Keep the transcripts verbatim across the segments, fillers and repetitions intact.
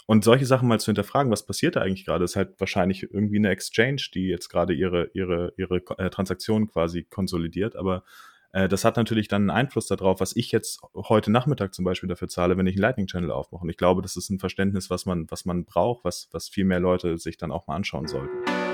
Und solche Sachen mal zu hinterfragen, was passiert da eigentlich gerade, ist halt wahrscheinlich irgendwie eine Exchange, die jetzt gerade ihre, ihre, ihre äh, Transaktionen quasi konsolidiert. Aber äh, das hat natürlich dann einen Einfluss darauf, was ich jetzt heute Nachmittag zum Beispiel dafür zahle, wenn ich einen Lightning-Channel aufmache. Und ich glaube, das ist ein Verständnis, was man, was man braucht, was, was viel mehr Leute sich dann auch mal anschauen sollten.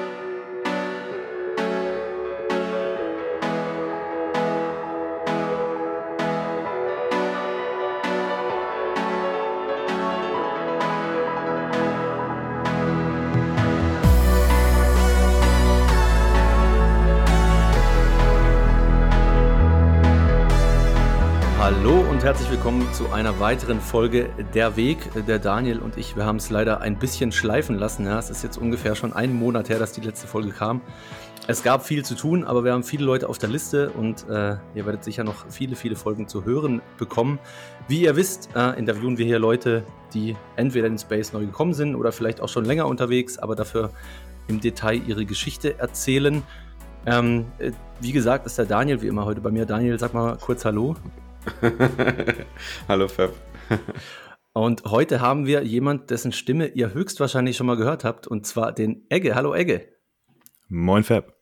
Hallo und herzlich willkommen zu einer weiteren Folge Der Weg. Der Daniel und ich, wir haben es leider ein bisschen schleifen lassen. Ja, es ist jetzt ungefähr schon einen Monat her, dass die letzte Folge kam. Es gab viel zu tun, aber wir haben viele Leute auf der Liste und äh, ihr werdet sicher noch viele, viele Folgen zu hören bekommen. Wie ihr wisst, äh, interviewen wir hier Leute, die entweder in den Space neu gekommen sind oder vielleicht auch schon länger unterwegs, aber dafür im Detail ihre Geschichte erzählen. Ähm, äh, wie gesagt, ist der Daniel wie immer heute bei mir. Daniel, sag mal kurz Hallo. Hallo Fab. Und heute haben wir jemand, dessen Stimme ihr höchstwahrscheinlich schon mal gehört habt, und zwar den Egge. Hallo Egge. Moin Fab.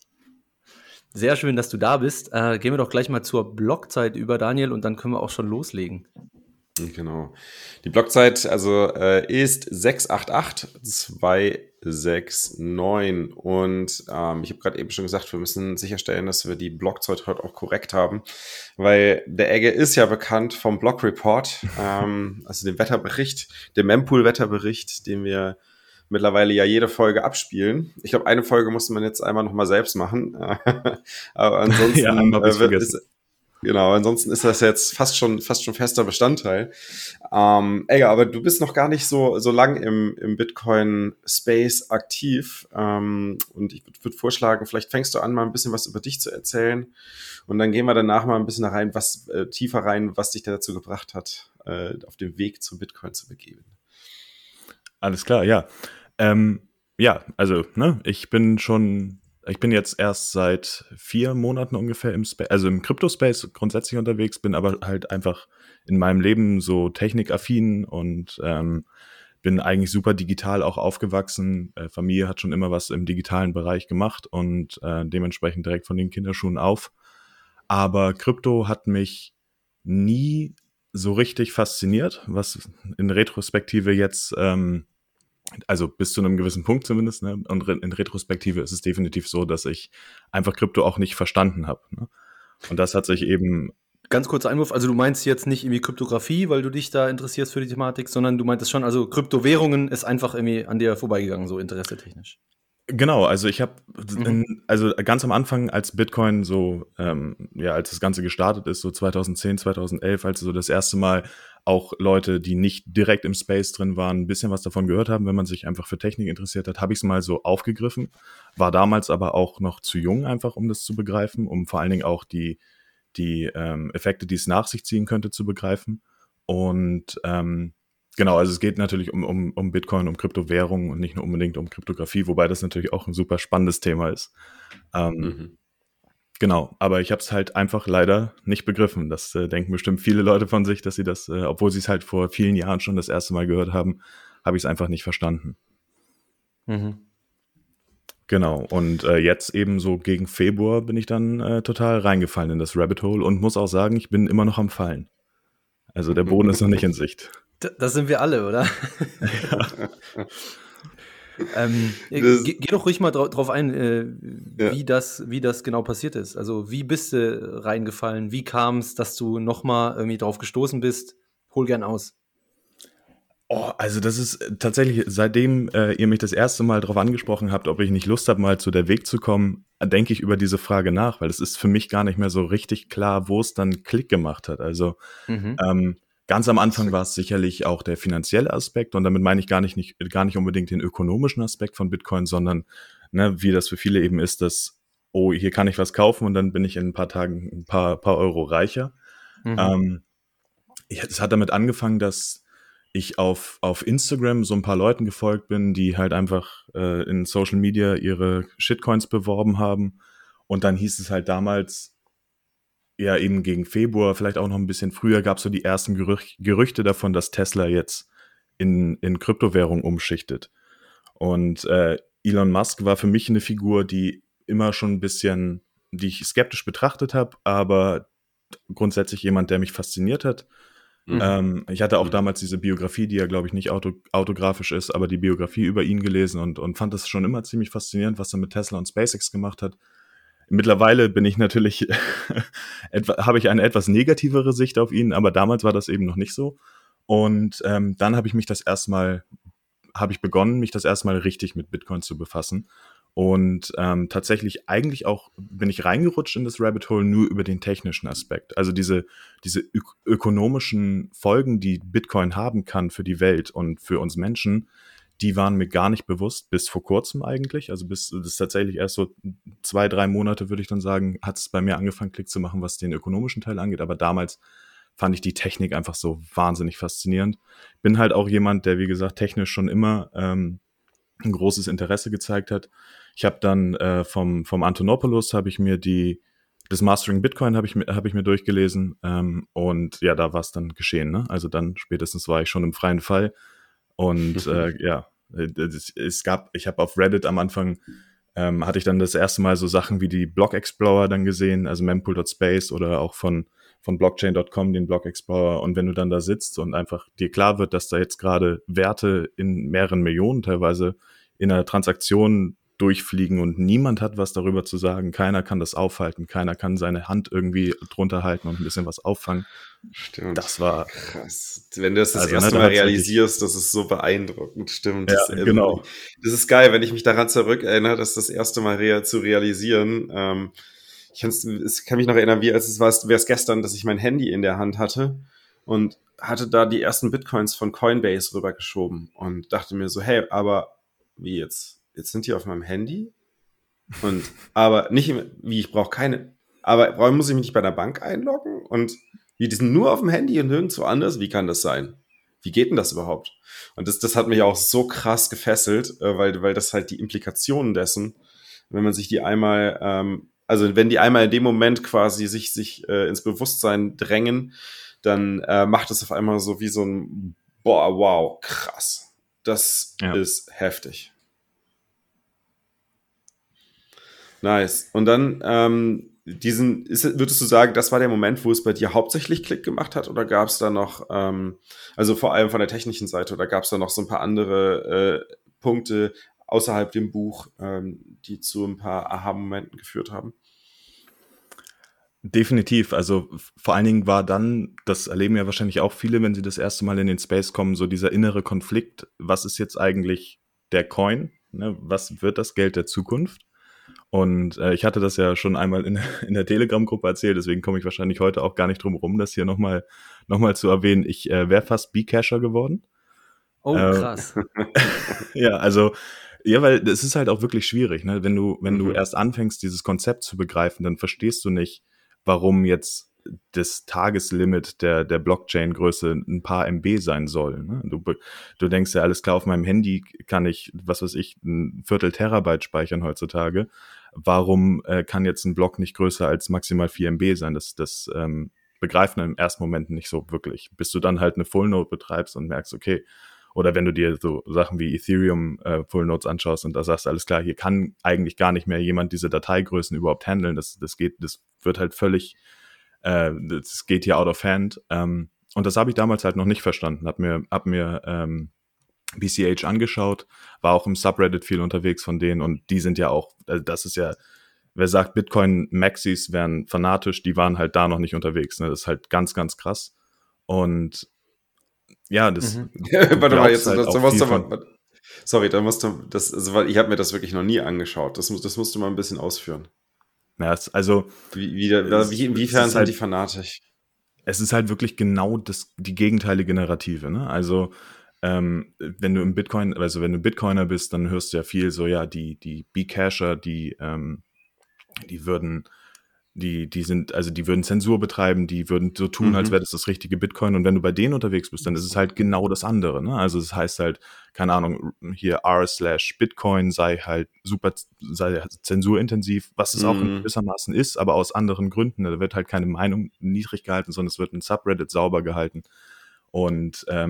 Sehr schön, dass du da bist. Äh, gehen wir doch gleich mal zur Blockzeit über, Daniel, und dann können wir auch schon loslegen. Genau. Die Blockzeit also äh, ist sechs acht acht zwei sechs neun und ähm, ich habe gerade eben schon gesagt, wir müssen sicherstellen, dass wir die Blockzeit heute auch korrekt haben, weil der Egge ist ja bekannt vom Block Report, ähm, also dem Wetterbericht, dem Mempool-Wetterbericht, den wir mittlerweile ja jede Folge abspielen. Ich glaube, eine Folge musste man jetzt einmal nochmal selbst machen, aber ansonsten ja, einmal äh, wird, ist Genau, ansonsten ist das jetzt fast schon fast schon fester Bestandteil. Ähm, Egge, aber du bist noch gar nicht so so lang im im Bitcoin-Space aktiv. Ähm, und ich würde würd vorschlagen, vielleicht fängst du an, mal ein bisschen was über dich zu erzählen. Und dann gehen wir danach mal ein bisschen rein, was äh, tiefer rein, was dich dazu gebracht hat, äh, auf dem Weg zum Bitcoin zu begeben. Alles klar, ja. Ähm, ja, also, ne, ich bin schon... Ich bin jetzt erst seit vier Monaten ungefähr im Space, also im Crypto-Space grundsätzlich unterwegs, bin aber halt einfach in meinem Leben so technikaffin und ähm, bin eigentlich super digital auch aufgewachsen. Äh, Familie hat schon immer was im digitalen Bereich gemacht und äh, dementsprechend direkt von den Kinderschuhen auf. Aber Krypto hat mich nie so richtig fasziniert, was in Retrospektive jetzt... Ähm, Also bis zu einem gewissen Punkt zumindest, ne? Und in Retrospektive ist es definitiv so, dass ich einfach Krypto auch nicht verstanden habe. Ne? Und das hat sich eben... Ganz kurzer Einwurf, also du meinst jetzt nicht irgendwie Kryptographie, weil du dich da interessierst für die Thematik, sondern du meintest schon, also Kryptowährungen ist einfach irgendwie an dir vorbeigegangen, so interessetechnisch. Genau, also ich habe, Mhm. also ganz am Anfang, als Bitcoin so, ähm, ja, als das Ganze gestartet ist, so zwanzig zehn, zwanzig elf, als so das erste Mal auch Leute, die nicht direkt im Space drin waren, ein bisschen was davon gehört haben, wenn man sich einfach für Technik interessiert hat, habe ich es mal so aufgegriffen, war damals aber auch noch zu jung einfach, um das zu begreifen, um vor allen Dingen auch die, die ähm, Effekte, die es nach sich ziehen könnte, zu begreifen. Und ähm, Genau, also es geht natürlich um, um, um Bitcoin, um Kryptowährungen und nicht nur unbedingt um Kryptographie, wobei das natürlich auch ein super spannendes Thema ist. Ähm, Mhm. Genau, aber ich habe es halt einfach leider nicht begriffen. Das äh, denken bestimmt viele Leute von sich, dass sie das, äh, obwohl sie es halt vor vielen Jahren schon das erste Mal gehört haben, habe ich es einfach nicht verstanden. Mhm. Genau, und äh, jetzt eben so gegen Februar bin ich dann äh, total reingefallen in das Rabbit Hole und muss auch sagen, ich bin immer noch am Fallen. Also der Boden ist noch nicht in Sicht. Das sind wir alle, oder? Ja. ähm, Das- geh, geh doch ruhig mal drau- drauf ein, äh, Ja. wie, das, wie das genau passiert ist. Also wie bist du reingefallen? Wie kam es, dass du nochmal irgendwie drauf gestoßen bist? Hol gern aus. Oh, also das ist äh, tatsächlich, seitdem äh, ihr mich das erste Mal darauf angesprochen habt, ob ich nicht Lust habe, mal zu der Weg zu kommen, äh, denke ich über diese Frage nach, weil es ist für mich gar nicht mehr so richtig klar, wo es dann Klick gemacht hat. Also Mhm. ähm, ganz am Anfang war es sicherlich auch der finanzielle Aspekt und damit meine ich gar nicht, nicht, gar nicht unbedingt den ökonomischen Aspekt von Bitcoin, sondern ne, wie das für viele eben ist, dass, oh, hier kann ich was kaufen und dann bin ich in ein paar Tagen ein paar, paar Euro reicher. Mhm. Ähm, ich, es hat damit angefangen, dass ich auf, auf Instagram so ein paar Leuten gefolgt bin, die halt einfach äh, in Social Media ihre Shitcoins beworben haben. Und dann hieß es halt damals, ja eben gegen Februar, vielleicht auch noch ein bisschen früher, gab es so die ersten Gerüch- Gerüchte davon, dass Tesla jetzt in, in Kryptowährung umschichtet. Und äh, Elon Musk war für mich eine Figur, die immer schon ein bisschen, die ich skeptisch betrachtet habe, aber grundsätzlich jemand, der mich fasziniert hat. Mhm. Ähm, ich hatte auch mhm. damals diese Biografie, die ja, glaube ich, nicht auto, autografisch ist, aber die Biografie über ihn gelesen und, und fand das schon immer ziemlich faszinierend, was er mit Tesla und SpaceX gemacht hat. Mittlerweile bin ich natürlich, etwa, habe ich eine etwas negativere Sicht auf ihn, aber damals war das eben noch nicht so. Und ähm, dann habe ich mich das erstmal, habe ich begonnen, mich das erstmal richtig mit Bitcoin zu befassen. Und ähm, tatsächlich eigentlich auch bin ich reingerutscht in das Rabbit Hole nur über den technischen Aspekt. Also diese, diese ök- ökonomischen Folgen, die Bitcoin haben kann für die Welt und für uns Menschen, die waren mir gar nicht bewusst, bis vor kurzem eigentlich. Also bis das tatsächlich erst so zwei, drei Monate, würde ich dann sagen, hat es bei mir angefangen, Klick zu machen, was den ökonomischen Teil angeht. Aber damals fand ich die Technik einfach so wahnsinnig faszinierend. Bin halt auch jemand, der, wie gesagt, technisch schon immer ähm, ein großes Interesse gezeigt hat. Ich habe dann äh, vom, vom Antonopoulos habe ich mir die, das Mastering Bitcoin habe ich, hab ich mir durchgelesen ähm, und ja, da war es dann geschehen. Ne? Also dann spätestens war ich schon im freien Fall und äh, ja, es, es gab, ich habe auf Reddit am Anfang ähm, hatte ich dann das erste Mal so Sachen wie die Block Explorer dann gesehen, also mempool dot space oder auch von von blockchain dot com, den Block Explorer. Und wenn du dann da sitzt und einfach dir klar wird, dass da jetzt gerade Werte in mehreren Millionen teilweise in einer Transaktion durchfliegen und niemand hat was darüber zu sagen, keiner kann das aufhalten, keiner kann seine Hand irgendwie drunter halten und ein bisschen was auffangen. Stimmt. Das war krass. Wenn du das das also, erste ne, Mal da hat's realisierst, das ist so beeindruckend. Stimmt. Ja, das, ähm, genau. Das ist geil, wenn ich mich daran zurückerinnere, das das erste Mal rea- zu realisieren. Ähm, ich ich kann mich noch erinnern, wie als es war, wäre es gestern, dass ich mein Handy in der Hand hatte und hatte da die ersten Bitcoins von Coinbase rübergeschoben und dachte mir so, hey, aber wie jetzt? Jetzt sind die auf meinem Handy? Und aber nicht, im, wie, ich brauche keine, aber muss ich mich nicht bei der Bank einloggen? Und wie, die sind nur auf dem Handy und nirgendwo anders? Wie kann das sein? Wie geht denn das überhaupt? Und das, das hat mich auch so krass gefesselt, weil, weil das halt die Implikationen dessen, wenn man sich die einmal, ähm, also wenn die einmal in dem Moment quasi sich, sich äh, ins Bewusstsein drängen, dann äh, macht es auf einmal so wie so ein, boah, wow, krass. Das Ja. ist heftig. Nice. Und dann ähm, diesen, ist, würdest du sagen, das war der Moment, wo es bei dir hauptsächlich Klick gemacht hat, oder gab es da noch, ähm, also vor allem von der technischen Seite, oder gab es da noch so ein paar andere äh, Punkte außerhalb dem Buch, ähm, die zu ein paar Aha-Momenten geführt haben? Definitiv, also f- vor allen Dingen war dann, das erleben ja wahrscheinlich auch viele, wenn sie das erste Mal in den Space kommen, so dieser innere Konflikt, was ist jetzt eigentlich der Coin, ne? Was wird das Geld der Zukunft? Und äh, ich hatte das ja schon einmal in, in der Telegram-Gruppe erzählt, deswegen komme ich wahrscheinlich heute auch gar nicht drum rum, das hier nochmal noch mal zu erwähnen. Ich äh, wäre fast Bcasher geworden. Oh, Äh, krass. Ja, also, ja, weil es ist halt auch wirklich schwierig, ne? Wenn du, wenn du Mhm. erst anfängst, dieses Konzept zu begreifen, dann verstehst du nicht, warum jetzt das Tageslimit der, der Blockchain-Größe ein paar M B sein soll. Ne? Du, be- du denkst ja, alles klar, auf meinem Handy kann ich, was weiß ich, ein Viertel Terabyte speichern heutzutage. Warum äh, kann jetzt ein Block nicht größer als maximal vier M B sein? Das, das ähm, begreifen im ersten Moment nicht so wirklich. Bis du dann halt eine Full Node betreibst und merkst, okay, oder wenn du dir so Sachen wie Ethereum äh, Full Nodes anschaust und da sagst, alles klar, hier kann eigentlich gar nicht mehr jemand diese Dateigrößen überhaupt handeln. Das, das geht, das wird halt völlig, äh, das geht hier out of hand. Ähm, und das habe ich damals halt noch nicht verstanden. Hab mir, hab mir ähm, B C H angeschaut, war auch im Subreddit viel unterwegs von denen und die sind ja auch, also das ist ja, wer sagt, Bitcoin Maxis wären fanatisch, die waren halt da noch nicht unterwegs. Ne? Das ist halt ganz, ganz krass. Und ja, das, Mhm. du Warte mal, glaubst jetzt, halt das, auch da musst viel du von, mal, sorry, da musst du, das, also, weil ich habe mir das wirklich noch nie angeschaut. Das, muss, das musst du mal ein bisschen ausführen. ja, es, also Wie, wie, da- es, wie, es inwiefern ist sind halt, die fanatisch? es ist halt wirklich genau das, die gegenteilige Narrative, ne? Also, ähm, wenn du im Bitcoin, also wenn du Bitcoiner bist, dann hörst du ja viel so, ja, die, die Bcasher, die, ähm, die würden, die, die sind, also die würden Zensur betreiben, die würden so tun, als Mhm. wäre das das richtige Bitcoin. Und wenn du bei denen unterwegs bist, dann ist es halt genau das andere. Ne? Also es heißt halt, keine Ahnung, hier r slash Bitcoin sei halt super, sei zensurintensiv, was es auch in Mhm. gewissermaßen ist, aber aus anderen Gründen. Da wird halt keine Meinung niedrig gehalten, sondern es wird ein Subreddit sauber gehalten. Und ähm,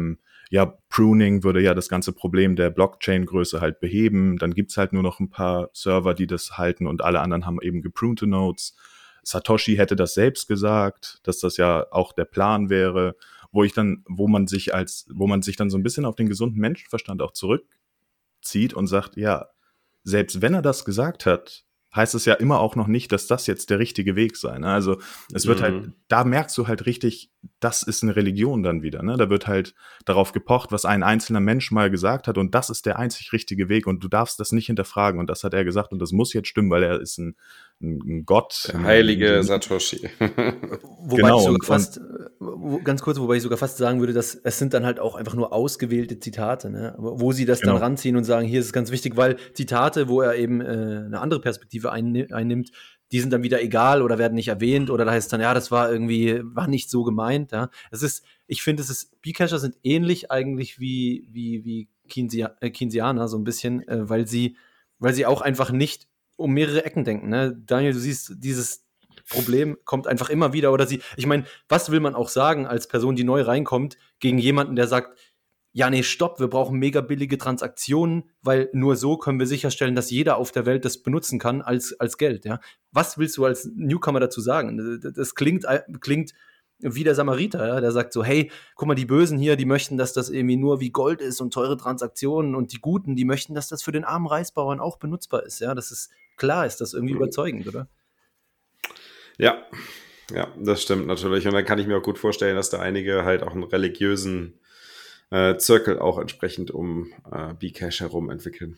ja, Pruning würde ja das ganze Problem der Blockchain-Größe halt beheben. Dann gibt's halt nur noch ein paar Server, die das halten und alle anderen haben eben geprunte Nodes. Satoshi hätte das selbst gesagt, dass das ja auch der Plan wäre, wo ich dann, wo man sich als, wo man sich dann so ein bisschen auf den gesunden Menschenverstand auch zurückzieht und sagt, ja, selbst wenn er das gesagt hat, heißt es ja immer auch noch nicht, dass das jetzt der richtige Weg sei. Ne? Also es wird mhm. halt, da merkst du halt richtig, das ist eine Religion dann wieder. Ne? Da wird halt darauf gepocht, was ein einzelner Mensch mal gesagt hat und das ist der einzig richtige Weg und du darfst das nicht hinterfragen und das hat er gesagt und das muss jetzt stimmen, weil er ist ein, ein Gott. Der heilige ein, Satoshi. Wobei genau, ich sogar fast, wo, ganz kurz, wobei ich sogar fast sagen würde, dass es sind dann halt auch einfach nur ausgewählte Zitate, ne? Wo sie das genau. dann ranziehen und sagen, hier ist es ganz wichtig, weil Zitate, wo er eben äh, eine andere Perspektive einnimmt, die sind dann wieder egal oder werden nicht erwähnt oder da heißt dann, ja, das war irgendwie, war nicht so gemeint. Ja. Es ist, ich finde, es ist, Bcacher sind ähnlich eigentlich wie, wie, wie Keynesianer, äh, Keynesianer so ein bisschen, äh, weil sie, weil sie auch einfach nicht um mehrere Ecken denken. Ne? Daniel, du siehst, dieses Problem kommt einfach immer wieder oder sie, ich meine, was will man auch sagen als Person, die neu reinkommt, gegen jemanden, der sagt, ja, nee, stopp, wir brauchen mega billige Transaktionen, weil nur so können wir sicherstellen, dass jeder auf der Welt das benutzen kann als, als Geld, ja. Was willst du als Newcomer dazu sagen? Das klingt, klingt wie der Samariter, ja, der sagt so, hey, guck mal, die Bösen hier, die möchten, dass das irgendwie nur wie Gold ist und teure Transaktionen und die Guten, die möchten, dass das für den armen Reisbauern auch benutzbar ist, ja. Das ist, klar ist das irgendwie überzeugend, oder? Ja, ja, das stimmt natürlich. Und dann kann ich mir auch gut vorstellen, dass da einige halt auch einen religiösen Äh, Zirkel auch entsprechend um äh, Bcash herum entwickeln.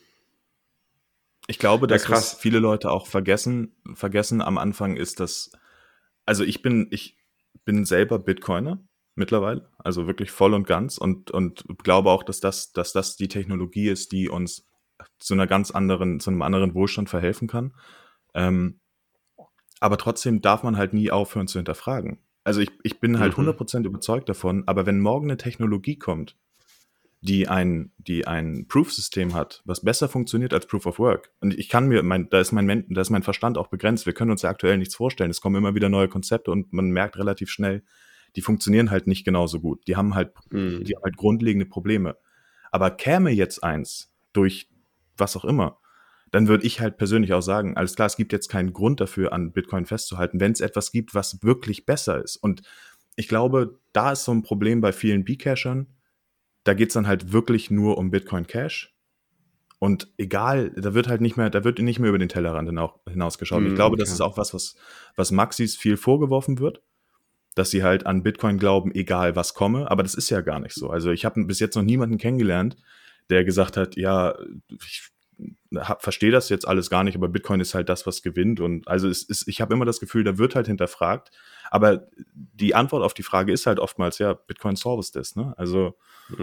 Ich glaube, dass ja, was viele Leute auch vergessen, vergessen am Anfang ist, dass, also ich bin, ich bin selber Bitcoiner mittlerweile, also wirklich voll und ganz und, und glaube auch, dass das, dass das die Technologie ist, die uns zu einer ganz anderen, zu einem anderen Wohlstand verhelfen kann. Ähm, aber trotzdem darf man halt nie aufhören zu hinterfragen. Also ich, ich bin halt hundert Prozent überzeugt davon, aber wenn morgen eine Technologie kommt, die ein, die ein Proof-System hat, was besser funktioniert als Proof of Work, und ich kann mir, mein, da ist mein, da ist mein Verstand auch begrenzt, wir können uns ja aktuell nichts vorstellen, es kommen immer wieder neue Konzepte und man merkt relativ schnell, die funktionieren halt nicht genauso gut, die haben halt, mhm. die haben halt grundlegende Probleme. Aber käme jetzt eins durch was auch immer, dann würde ich halt persönlich auch sagen, alles klar, es gibt jetzt keinen Grund dafür, an Bitcoin festzuhalten, wenn es etwas gibt, was wirklich besser ist. Und ich glaube, da ist so ein Problem bei vielen Bcachern, da geht es dann halt wirklich nur um Bitcoin Cash. Und egal, da wird halt nicht mehr, da wird nicht mehr über den Tellerrand hinausgeschaut. Mm, ich glaube, okay. das ist auch was, was, was Maxis viel vorgeworfen wird, dass sie halt an Bitcoin glauben, egal was komme. Aber das ist ja gar nicht so. Also ich habe bis jetzt noch niemanden kennengelernt, der gesagt hat, ja, ich verstehe das jetzt alles gar nicht, aber Bitcoin ist halt das, was gewinnt. Und also es ist, ich habe immer das Gefühl, da wird halt hinterfragt. Aber die Antwort auf die Frage ist halt oftmals, ja, Bitcoin solves this, ne? Also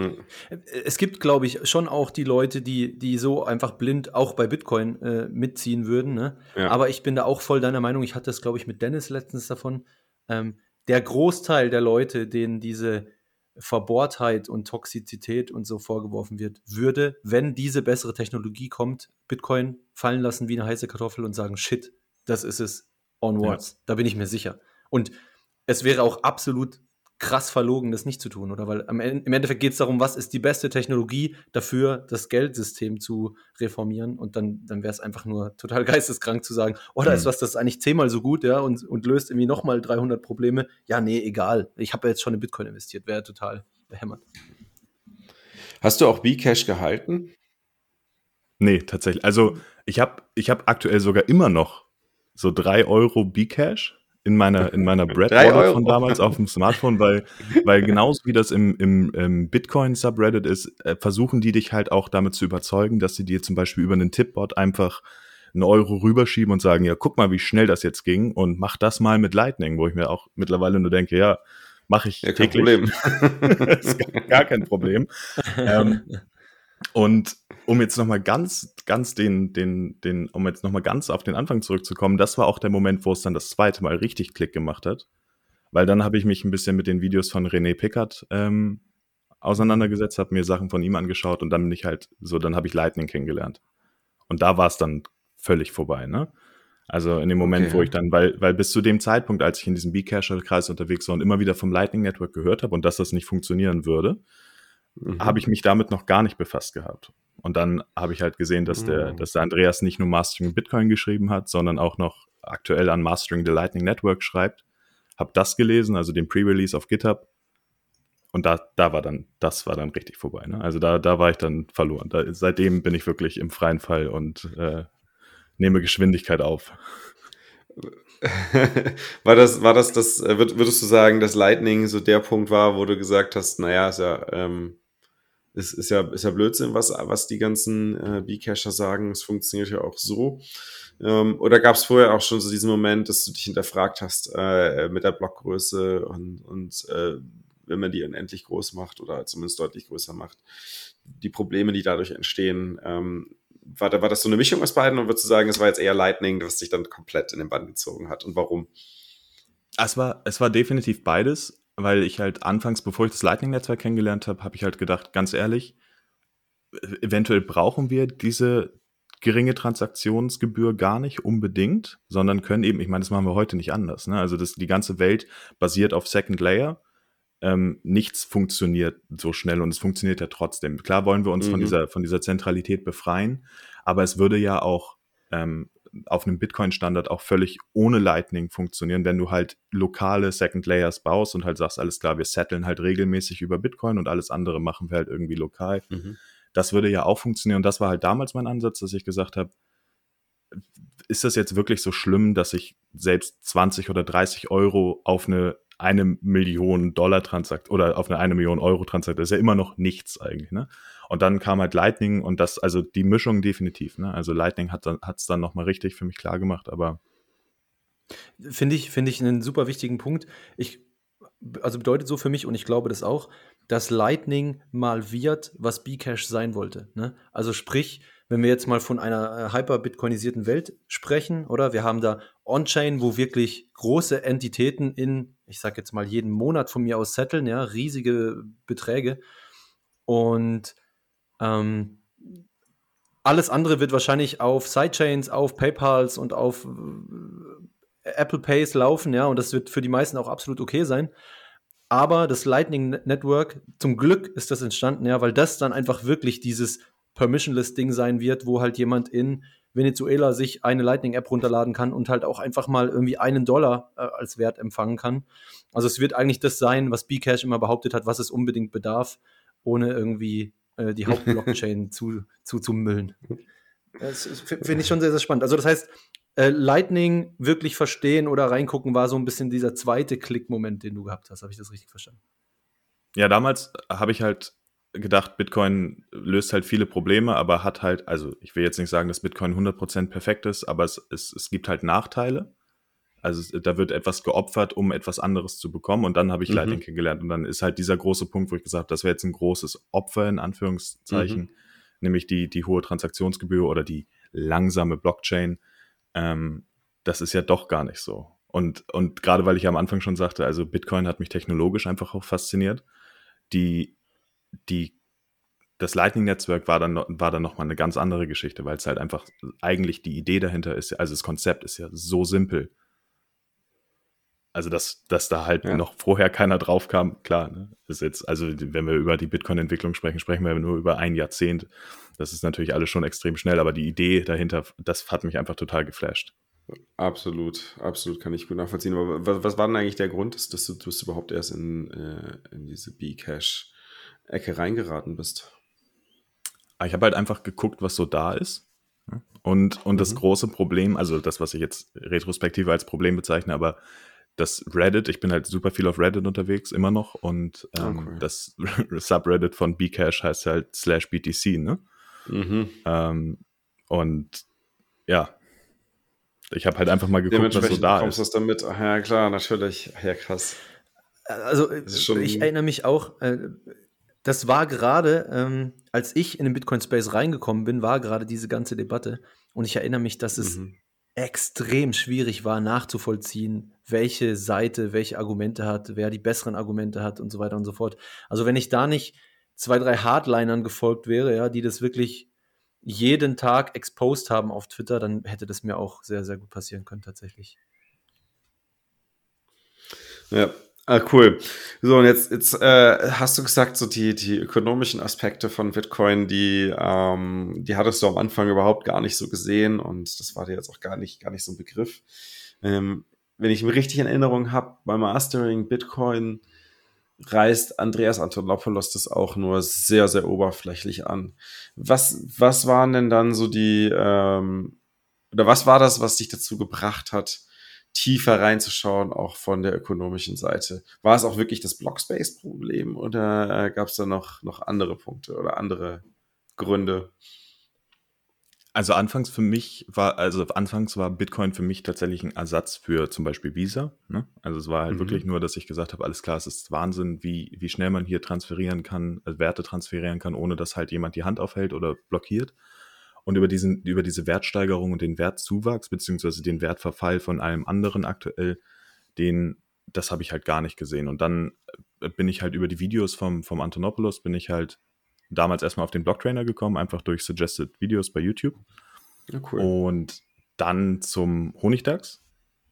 es gibt, glaube ich, schon auch die Leute, die, die so einfach blind auch bei Bitcoin äh, mitziehen würden, ne? Ja. Aber ich bin da auch voll deiner Meinung. Ich hatte das, glaube ich, mit Dennis letztens davon. Ähm, der Großteil der Leute, denen diese Verbohrtheit und Toxizität und so vorgeworfen wird, würde, wenn diese bessere Technologie kommt, Bitcoin fallen lassen wie eine heiße Kartoffel und sagen, shit, das ist es, onwards. Ja. Da bin ich mir sicher. Und es wäre auch absolut krass verlogen, das nicht zu tun, oder? Weil am Ende, im Endeffekt geht es darum, was ist die beste Technologie dafür, das Geldsystem zu reformieren und dann, dann wäre es einfach nur total geisteskrank zu sagen, oh, da ist was, das ist eigentlich zehnmal so gut, ja, und, und löst irgendwie nochmal dreihundert Probleme. Ja, nee, egal. Ich habe ja jetzt schon in Bitcoin investiert, wäre total behämmert. Hast du auch Bcash gehalten? Nee, tatsächlich. Also ich habe ich hab aktuell sogar immer noch so drei Euro Bcash in meiner, in meiner Bread-Wallet von damals auf dem Smartphone, weil, weil genauso wie das im, im, im Bitcoin-Subreddit ist, äh, versuchen die dich halt auch damit zu überzeugen, dass sie dir zum Beispiel über einen Tippbot einfach einen Euro rüberschieben und sagen, ja, guck mal, wie schnell das jetzt ging und mach das mal mit Lightning, wo ich mir auch mittlerweile nur denke, ja, mache ich ja, täglich. Kein Problem. Das ist gar, gar kein Problem. ähm, und um jetzt nochmal ganz, ganz den, den, den, um jetzt nochmal ganz auf den Anfang zurückzukommen, das war auch der Moment, wo es dann das zweite Mal richtig Klick gemacht hat. Weil dann habe ich mich ein bisschen mit den Videos von René Pickard ähm, auseinandergesetzt, habe mir Sachen von ihm angeschaut und dann bin ich halt so, dann habe ich Lightning kennengelernt. Und da war es dann völlig vorbei, ne? Also in dem Moment, okay. wo ich dann, weil, weil bis zu dem Zeitpunkt, als ich in diesem Bcacher-Kreis unterwegs war und immer wieder vom Lightning Network gehört habe und dass das nicht funktionieren würde, mhm. habe ich mich damit noch gar nicht befasst gehabt. Und dann habe ich halt gesehen, dass der, mhm. dass der Andreas nicht nur Mastering Bitcoin geschrieben hat, sondern auch noch aktuell an Mastering the Lightning Network schreibt. Habe das gelesen, also den Pre-Release auf GitHub. Und da, da war dann, das war dann richtig vorbei. Ne? Also da, da war ich dann verloren. Da, seitdem bin ich wirklich im freien Fall und äh, nehme Geschwindigkeit auf. war das, war das, das, würdest du sagen, dass Lightning so der Punkt war, wo du gesagt hast, naja, ist ja, ähm, ist, ist ja, ist ja Blödsinn, was, was die ganzen äh, Bcacher sagen, es funktioniert ja auch so. Ähm, oder gab es vorher auch schon so diesen Moment, dass du dich hinterfragt hast äh, mit der Blockgröße und, und äh, wenn man die unendlich groß macht oder zumindest deutlich größer macht, die Probleme, die dadurch entstehen, ähm, war, war das so eine Mischung aus beiden, oder würdest du sagen, es war jetzt eher Lightning, was dich dann komplett in den Bann gezogen hat, und warum? Es war, es war definitiv beides, weil ich halt anfangs, bevor ich das Lightning-Netzwerk kennengelernt habe, habe ich halt gedacht, ganz ehrlich, eventuell brauchen wir diese geringe Transaktionsgebühr gar nicht unbedingt, sondern können eben, ich meine, das machen wir heute nicht anders, ne? Also das, die ganze Welt basiert auf Second Layer. Ähm, nichts funktioniert so schnell und es funktioniert ja trotzdem. Klar wollen wir uns mhm. von dieser, von dieser Zentralität befreien, aber es würde ja auch ähm, auf einem Bitcoin-Standard auch völlig ohne Lightning funktionieren, wenn du halt lokale Second Layers baust und halt sagst, alles klar, wir setteln halt regelmäßig über Bitcoin und alles andere machen wir halt irgendwie lokal. Mhm. Das würde ja auch funktionieren und das war halt damals mein Ansatz, dass ich gesagt habe, ist das jetzt wirklich so schlimm, dass ich selbst zwanzig oder dreißig Euro auf eine eine Million Dollar Transakt oder auf eine eine Million Euro Transakt, das ist ja immer noch nichts eigentlich, ne? Und dann kam halt Lightning und das, also die Mischung definitiv, ne? Also Lightning hat es dann nochmal richtig für mich klar gemacht, aber Finde ich, finde ich einen super wichtigen Punkt. Ich, also bedeutet so für mich, und ich glaube das auch, dass Lightning mal wird, was Bcash sein wollte, ne? Also sprich, wenn wir jetzt mal von einer äh, hyper-bitcoinisierten Welt sprechen, oder? Wir haben da On-Chain, wo wirklich große Entitäten in, ich sag jetzt mal, jeden Monat von mir aus setteln, ja, riesige Beträge. Und ähm, alles andere wird wahrscheinlich auf Sidechains, auf PayPals und auf äh, Apple Pays laufen, ja, und das wird für die meisten auch absolut okay sein. Aber das Lightning Network, zum Glück ist das entstanden, ja, weil das dann einfach wirklich dieses Permissionless-Ding sein wird, wo halt jemand in Venezuela sich eine Lightning-App runterladen kann und halt auch einfach mal irgendwie einen Dollar äh, als Wert empfangen kann. Also es wird eigentlich das sein, was Bcash immer behauptet hat, was es unbedingt bedarf, ohne irgendwie äh, die Hauptblockchain zu, zu, zu müllen. Das finde ich schon sehr, sehr spannend. Also das heißt, äh, Lightning wirklich verstehen oder reingucken war so ein bisschen dieser zweite Klick-Moment, den du gehabt hast. Habe ich das richtig verstanden? Ja, damals habe ich halt gedacht, Bitcoin löst halt viele Probleme, aber hat halt, also ich will jetzt nicht sagen, dass Bitcoin hundert Prozent perfekt ist, aber es, es, es gibt halt Nachteile. Also es, da wird etwas geopfert, um etwas anderes zu bekommen, und dann habe ich mhm. Lightning kennengelernt und dann ist halt dieser große Punkt, wo ich gesagt habe, das wäre jetzt ein großes Opfer in Anführungszeichen, mhm. nämlich die, die hohe Transaktionsgebühr oder die langsame Blockchain. Ähm, das ist ja doch gar nicht so. Und, und gerade weil ich am Anfang schon sagte, also Bitcoin hat mich technologisch einfach auch fasziniert. Die Die, das Lightning-Netzwerk war dann, war dann nochmal eine ganz andere Geschichte, weil es halt einfach eigentlich die Idee dahinter ist, also das Konzept ist ja so simpel. Also, dass, dass da halt ja. noch vorher keiner drauf kam, klar, ne? Ist jetzt, also wenn wir über die Bitcoin-Entwicklung sprechen, sprechen wir nur über ein Jahrzehnt. Das ist natürlich alles schon extrem schnell, aber die Idee dahinter, das hat mich einfach total geflasht. Absolut, absolut, kann ich gut nachvollziehen. Aber was, was war denn eigentlich der Grund, dass, dass, du, dass du überhaupt erst in, äh, in diese Bcash-Ecke reingeraten bist? Ich habe halt einfach geguckt, was so da ist. Und, und mhm. das große Problem, also das, was ich jetzt retrospektiv als Problem bezeichne, aber das Reddit, ich bin halt super viel auf Reddit unterwegs, immer noch, und ähm, okay. das Subreddit von Bcash heißt halt slash B T C, ne? Mhm. Ähm, und ja, ich habe halt einfach mal geguckt, was so da ist. Kommst du das damit? Ach, ja, klar, natürlich. Ach, ja, krass. Also ich erinnere mich auch, äh, das war gerade, ähm, als ich in den Bitcoin-Space reingekommen bin, war gerade diese ganze Debatte. Und ich erinnere mich, dass es mhm. extrem schwierig war, nachzuvollziehen, welche Seite welche Argumente hat, wer die besseren Argumente hat und so weiter und so fort. Also wenn ich da nicht zwei, drei Hardlinern gefolgt wäre, ja, die das wirklich jeden Tag exposed haben auf Twitter, dann hätte das mir auch sehr, sehr gut passieren können tatsächlich. Ja, Ah, cool. So, und jetzt, jetzt äh, hast du gesagt, so die, die ökonomischen Aspekte von Bitcoin, die, ähm, die hattest du am Anfang überhaupt gar nicht so gesehen und das war dir jetzt auch gar nicht, gar nicht so ein Begriff. Ähm, wenn ich mich richtig in Erinnerung habe, beim Mastering Bitcoin reißt Andreas Antonopoulos das auch nur sehr, sehr oberflächlich an. Was, was waren denn dann so die, ähm, oder was war das, was dich dazu gebracht hat, tiefer reinzuschauen, auch von der ökonomischen Seite? War es auch wirklich das Blockspace-Problem oder äh, gab es da noch, noch andere Punkte oder andere Gründe? Also anfangs für mich war, also anfangs war Bitcoin für mich tatsächlich ein Ersatz für zum Beispiel Visa. Ne? Also es war halt wirklich Mhm. nur, dass ich gesagt habe, alles klar, es ist Wahnsinn, wie, wie schnell man hier transferieren kann, also Werte transferieren kann, ohne dass halt jemand die Hand aufhält oder blockiert. Und über diesen, über diese Wertsteigerung und den Wertzuwachs, beziehungsweise den Wertverfall von allem anderen aktuell, den, das habe ich halt gar nicht gesehen. Und dann äh, bin ich halt über die Videos vom, vom Antonopoulos, bin ich halt damals erstmal auf den Blocktrainer gekommen, einfach durch Suggested Videos bei YouTube. Ja, cool. Und dann zum Honigdachs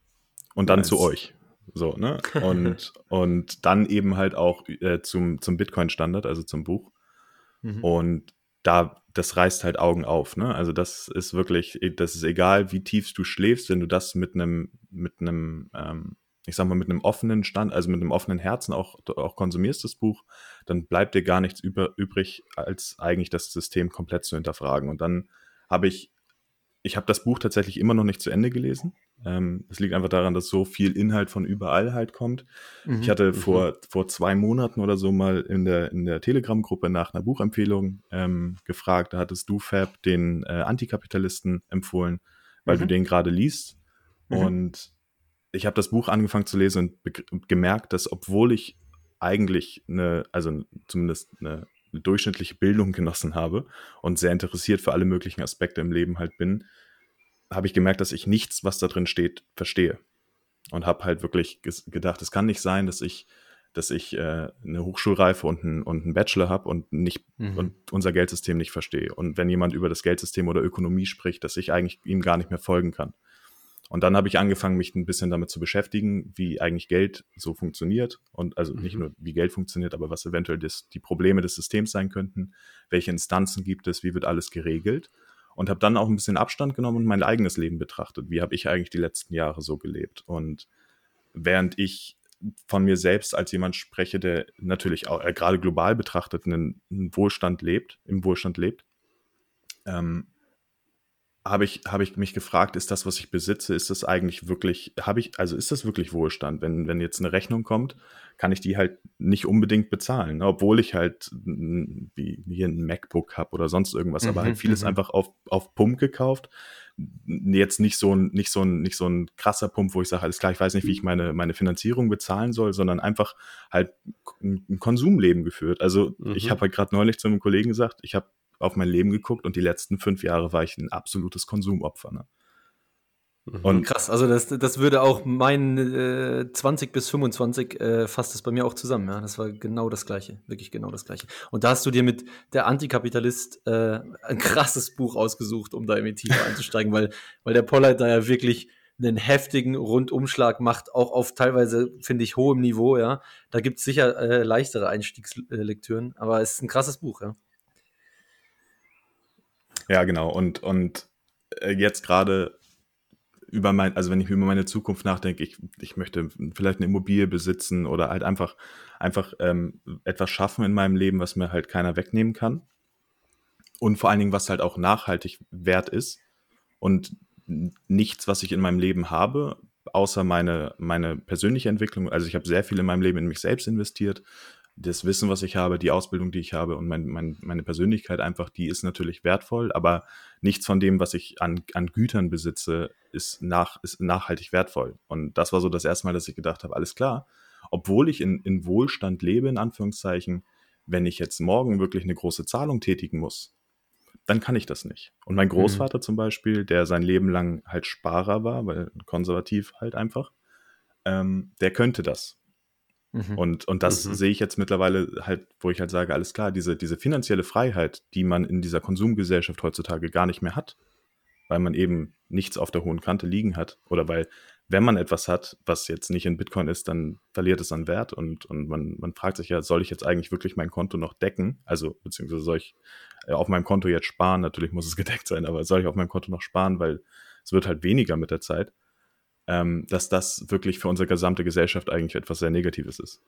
und dann zu Nice. euch. So, ne? Und, und dann eben halt auch äh, zum, zum Bitcoin-Standard, also zum Buch. Mhm. Und da, das reißt halt Augen auf, ne? Also das ist wirklich, das ist egal, wie tief du schläfst, wenn du das mit einem, mit einem, ähm, ich sag mal, mit einem offenen Stand, also mit einem offenen Herzen auch, auch konsumierst, das Buch, dann bleibt dir gar nichts über, übrig, als eigentlich das System komplett zu hinterfragen. Und dann habe ich, ich habe das Buch tatsächlich immer noch nicht zu Ende gelesen. Ähm, das liegt einfach daran, dass so viel Inhalt von überall halt kommt. Ich Mhm. hatte Mhm. vor, vor zwei Monaten oder so mal in der, in der Telegram-Gruppe nach einer Buchempfehlung ähm, gefragt. Da hattest du, Fab, den äh, Antikapitalisten empfohlen, weil du Mhm. den gerade liest. Mhm. Und ich habe das Buch angefangen zu lesen und be- gemerkt, dass obwohl ich eigentlich eine, also zumindest eine, eine durchschnittliche Bildung genossen habe und sehr interessiert für alle möglichen Aspekte im Leben halt bin, habe ich gemerkt, dass ich nichts, was da drin steht, verstehe. Und habe halt wirklich ges- gedacht, es kann nicht sein, dass ich, dass ich äh, eine Hochschulreife und einen, und einen Bachelor habe und nicht Mhm. und unser Geldsystem nicht verstehe. Und wenn jemand über das Geldsystem oder Ökonomie spricht, dass ich eigentlich ihm gar nicht mehr folgen kann. Und dann habe ich angefangen, mich ein bisschen damit zu beschäftigen, wie eigentlich Geld so funktioniert. Und also nicht Mhm. nur, wie Geld funktioniert, aber was eventuell das, die Probleme des Systems sein könnten. Welche Instanzen gibt es? Wie wird alles geregelt? Und habe dann auch ein bisschen Abstand genommen und mein eigenes Leben betrachtet. Wie habe ich eigentlich die letzten Jahre so gelebt? Und während ich von mir selbst als jemand spreche, der natürlich auch äh, gerade global betrachtet einen, einen Wohlstand lebt, im Wohlstand lebt, ähm, habe ich, habe ich mich gefragt, ist das, was ich besitze, ist das eigentlich wirklich, habe ich, also ist das wirklich Wohlstand? Wenn, wenn jetzt eine Rechnung kommt, kann ich die halt nicht unbedingt bezahlen, ne? Obwohl ich halt n- wie hier ein MacBook habe oder sonst irgendwas, aber halt Mhm. vieles Mhm. einfach auf, auf Pump gekauft. N- Jetzt nicht so ein, nicht so ein, nicht so ein krasser Pump, wo ich sage, alles klar, ich weiß nicht, wie ich meine, meine Finanzierung bezahlen soll, sondern einfach halt ein ein Konsumleben geführt. Also ich habe Mhm. halt gerade neulich zu einem Kollegen gesagt, ich habe auf mein Leben geguckt und die letzten fünf Jahre war ich ein absolutes Konsumopfer. Ne? Mhm. Und Krass, also das, das würde auch mein äh, zwanzig bis fünfundzwanzig äh, fasst das bei mir auch zusammen. Ja, das war genau das Gleiche, wirklich genau das Gleiche. Und da hast du dir mit der Antikapitalist äh, ein krasses Buch ausgesucht, um da irgendwie tiefer einzusteigen, weil, weil der Pollard da ja wirklich einen heftigen Rundumschlag macht, auch auf teilweise, finde ich, hohem Niveau. Ja, da gibt es sicher äh, leichtere Einstiegslektüren, aber es ist ein krasses Buch. Ja. ja, genau. Und, und äh, jetzt gerade über mein, also wenn ich über meine Zukunft nachdenke, ich, ich möchte vielleicht eine Immobilie besitzen oder halt einfach, einfach ähm, etwas schaffen in meinem Leben, was mir halt keiner wegnehmen kann. Und vor allen Dingen, was halt auch nachhaltig wert ist. Und nichts, was ich in meinem Leben habe, außer meine, meine persönliche Entwicklung. Also ich habe sehr viel in meinem Leben in mich selbst investiert. Das Wissen, was ich habe, die Ausbildung, die ich habe und mein, mein, meine Persönlichkeit einfach, die ist natürlich wertvoll, aber nichts von dem, was ich an, an Gütern besitze, ist, nach, ist nachhaltig wertvoll. Und das war so das erste Mal, dass ich gedacht habe, alles klar, obwohl ich in, in Wohlstand lebe, in Anführungszeichen, wenn ich jetzt morgen wirklich eine große Zahlung tätigen muss, dann kann ich das nicht. Und mein Mhm. Großvater zum Beispiel, der sein Leben lang halt Sparer war, weil konservativ halt einfach, ähm, der könnte das. Mhm. Und, und das Mhm. sehe ich jetzt mittlerweile halt, wo ich halt sage, alles klar, diese, diese finanzielle Freiheit, die man in dieser Konsumgesellschaft heutzutage gar nicht mehr hat, weil man eben nichts auf der hohen Kante liegen hat oder weil, wenn man etwas hat, was jetzt nicht in Bitcoin ist, dann verliert es an Wert und, und man, man fragt sich ja, soll ich jetzt eigentlich wirklich mein Konto noch decken? Also, beziehungsweise soll ich äh, auf meinem Konto jetzt sparen? Natürlich muss es gedeckt sein, aber soll ich auf meinem Konto noch sparen, weil es wird halt weniger mit der Zeit, ähm, dass das wirklich für unsere gesamte Gesellschaft eigentlich etwas sehr Negatives ist.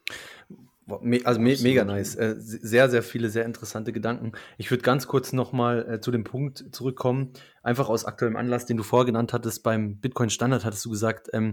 Also me- mega nice. Äh, sehr, sehr viele, sehr interessante Gedanken. Ich würde ganz kurz nochmal äh, zu dem Punkt zurückkommen, einfach aus aktuellem Anlass, den du vorher genannt hattest, beim Bitcoin-Standard hattest du gesagt, ähm,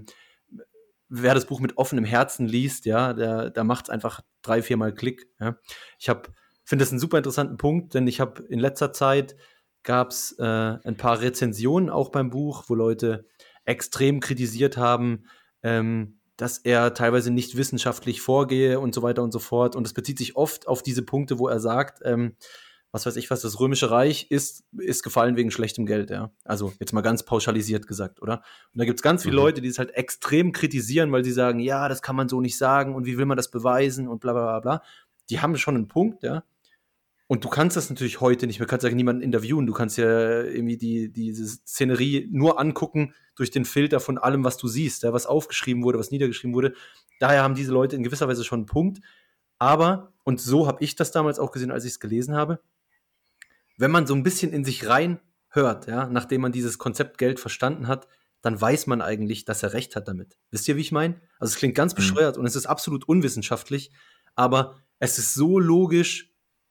wer das Buch mit offenem Herzen liest, ja, der, der macht es einfach drei, viermal Klick. Ja. Ich finde das einen super interessanten Punkt, denn ich habe in letzter Zeit gab es äh, ein paar Rezensionen auch beim Buch, wo Leute extrem kritisiert haben, ähm, dass er teilweise nicht wissenschaftlich vorgehe und so weiter und so fort. Und es bezieht sich oft auf diese Punkte, wo er sagt, ähm, was weiß ich was, das Römische Reich ist, ist gefallen wegen schlechtem Geld. Ja? Also jetzt mal ganz pauschalisiert gesagt, oder? Und da gibt es ganz viele mhm. Leute, die es halt extrem kritisieren, weil sie sagen, ja, das kann man so nicht sagen und wie will man das beweisen und bla bla bla bla. Die haben schon einen Punkt, ja. Und du kannst das natürlich heute nicht mehr, du kannst ja niemanden interviewen, du kannst ja irgendwie die, diese Szenerie nur angucken durch den Filter von allem, was du siehst, ja, was aufgeschrieben wurde, was niedergeschrieben wurde. Daher haben diese Leute in gewisser Weise schon einen Punkt. Aber, und so habe ich das damals auch gesehen, als ich es gelesen habe, wenn man so ein bisschen in sich rein hört, ja, nachdem man dieses Konzept Geld verstanden hat, dann weiß man eigentlich, dass er recht hat damit. Wisst ihr, wie ich meine? Also es klingt ganz bescheuert mhm. und es ist absolut unwissenschaftlich, aber es ist so logisch,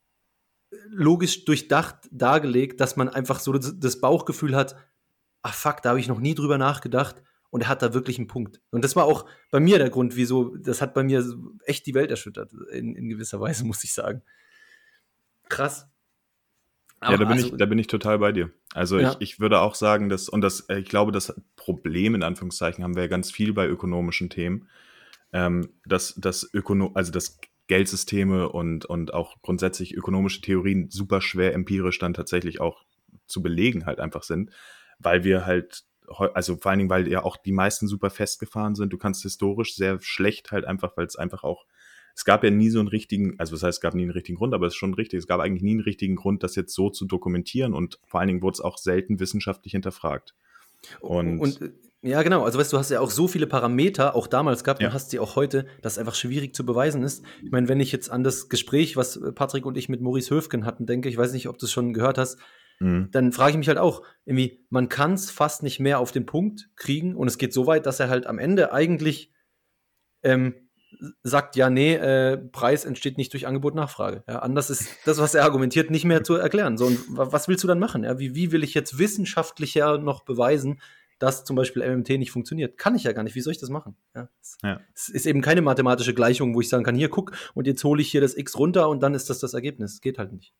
logisch durchdacht dargelegt, dass man einfach so das, das Bauchgefühl hat, ach fuck, da habe ich noch nie drüber nachgedacht und er hat da wirklich einen Punkt. Und das war auch bei mir der Grund, wieso, das hat bei mir echt die Welt erschüttert, in, in gewisser Weise, muss ich sagen. Krass. Aber ja, da bin, also, ich, da bin ich total bei dir. Also ja. ich, ich würde auch sagen, dass, und das, ich glaube, das Problem in Anführungszeichen haben wir ja ganz viel bei ökonomischen Themen, ähm, dass das Ökono, also das Geldsysteme und, und auch grundsätzlich ökonomische Theorien super schwer empirisch dann tatsächlich auch zu belegen halt einfach sind, weil wir halt, also vor allen Dingen, weil ja auch die meisten super festgefahren sind. Du kannst historisch sehr schlecht halt einfach, weil es einfach auch, es gab ja nie so einen richtigen, also das heißt, es gab nie einen richtigen Grund, aber es ist schon richtig, es gab eigentlich nie einen richtigen Grund, das jetzt so zu dokumentieren und vor allen Dingen wurde es auch selten wissenschaftlich hinterfragt. Und, und ja, genau, also weißt du, du hast ja auch so viele Parameter, auch damals gehabt ja. und hast sie auch heute, dass es einfach schwierig zu beweisen ist. Ich meine, wenn ich jetzt an das Gespräch, was Patrick und ich mit Maurice Höfgen hatten, denke, ich weiß nicht, ob du es schon gehört hast, mhm. dann frage ich mich halt auch, irgendwie, man kann es fast nicht mehr auf den Punkt kriegen und es geht so weit, dass er halt am Ende eigentlich ähm, sagt, ja, nee, äh, Preis entsteht nicht durch Angebot-Nachfrage. Ja, anders ist das, was er argumentiert, nicht mehr zu erklären. So, und was willst du dann machen? Ja, wie, wie will ich jetzt wissenschaftlicher noch beweisen, dass zum Beispiel M M T nicht funktioniert? Kann ich ja gar nicht. Wie soll ich das machen? Ja, es, ja. es ist eben keine mathematische Gleichung, wo ich sagen kann, hier, guck, und jetzt hole ich hier das X runter und dann ist das das Ergebnis. Geht halt nicht.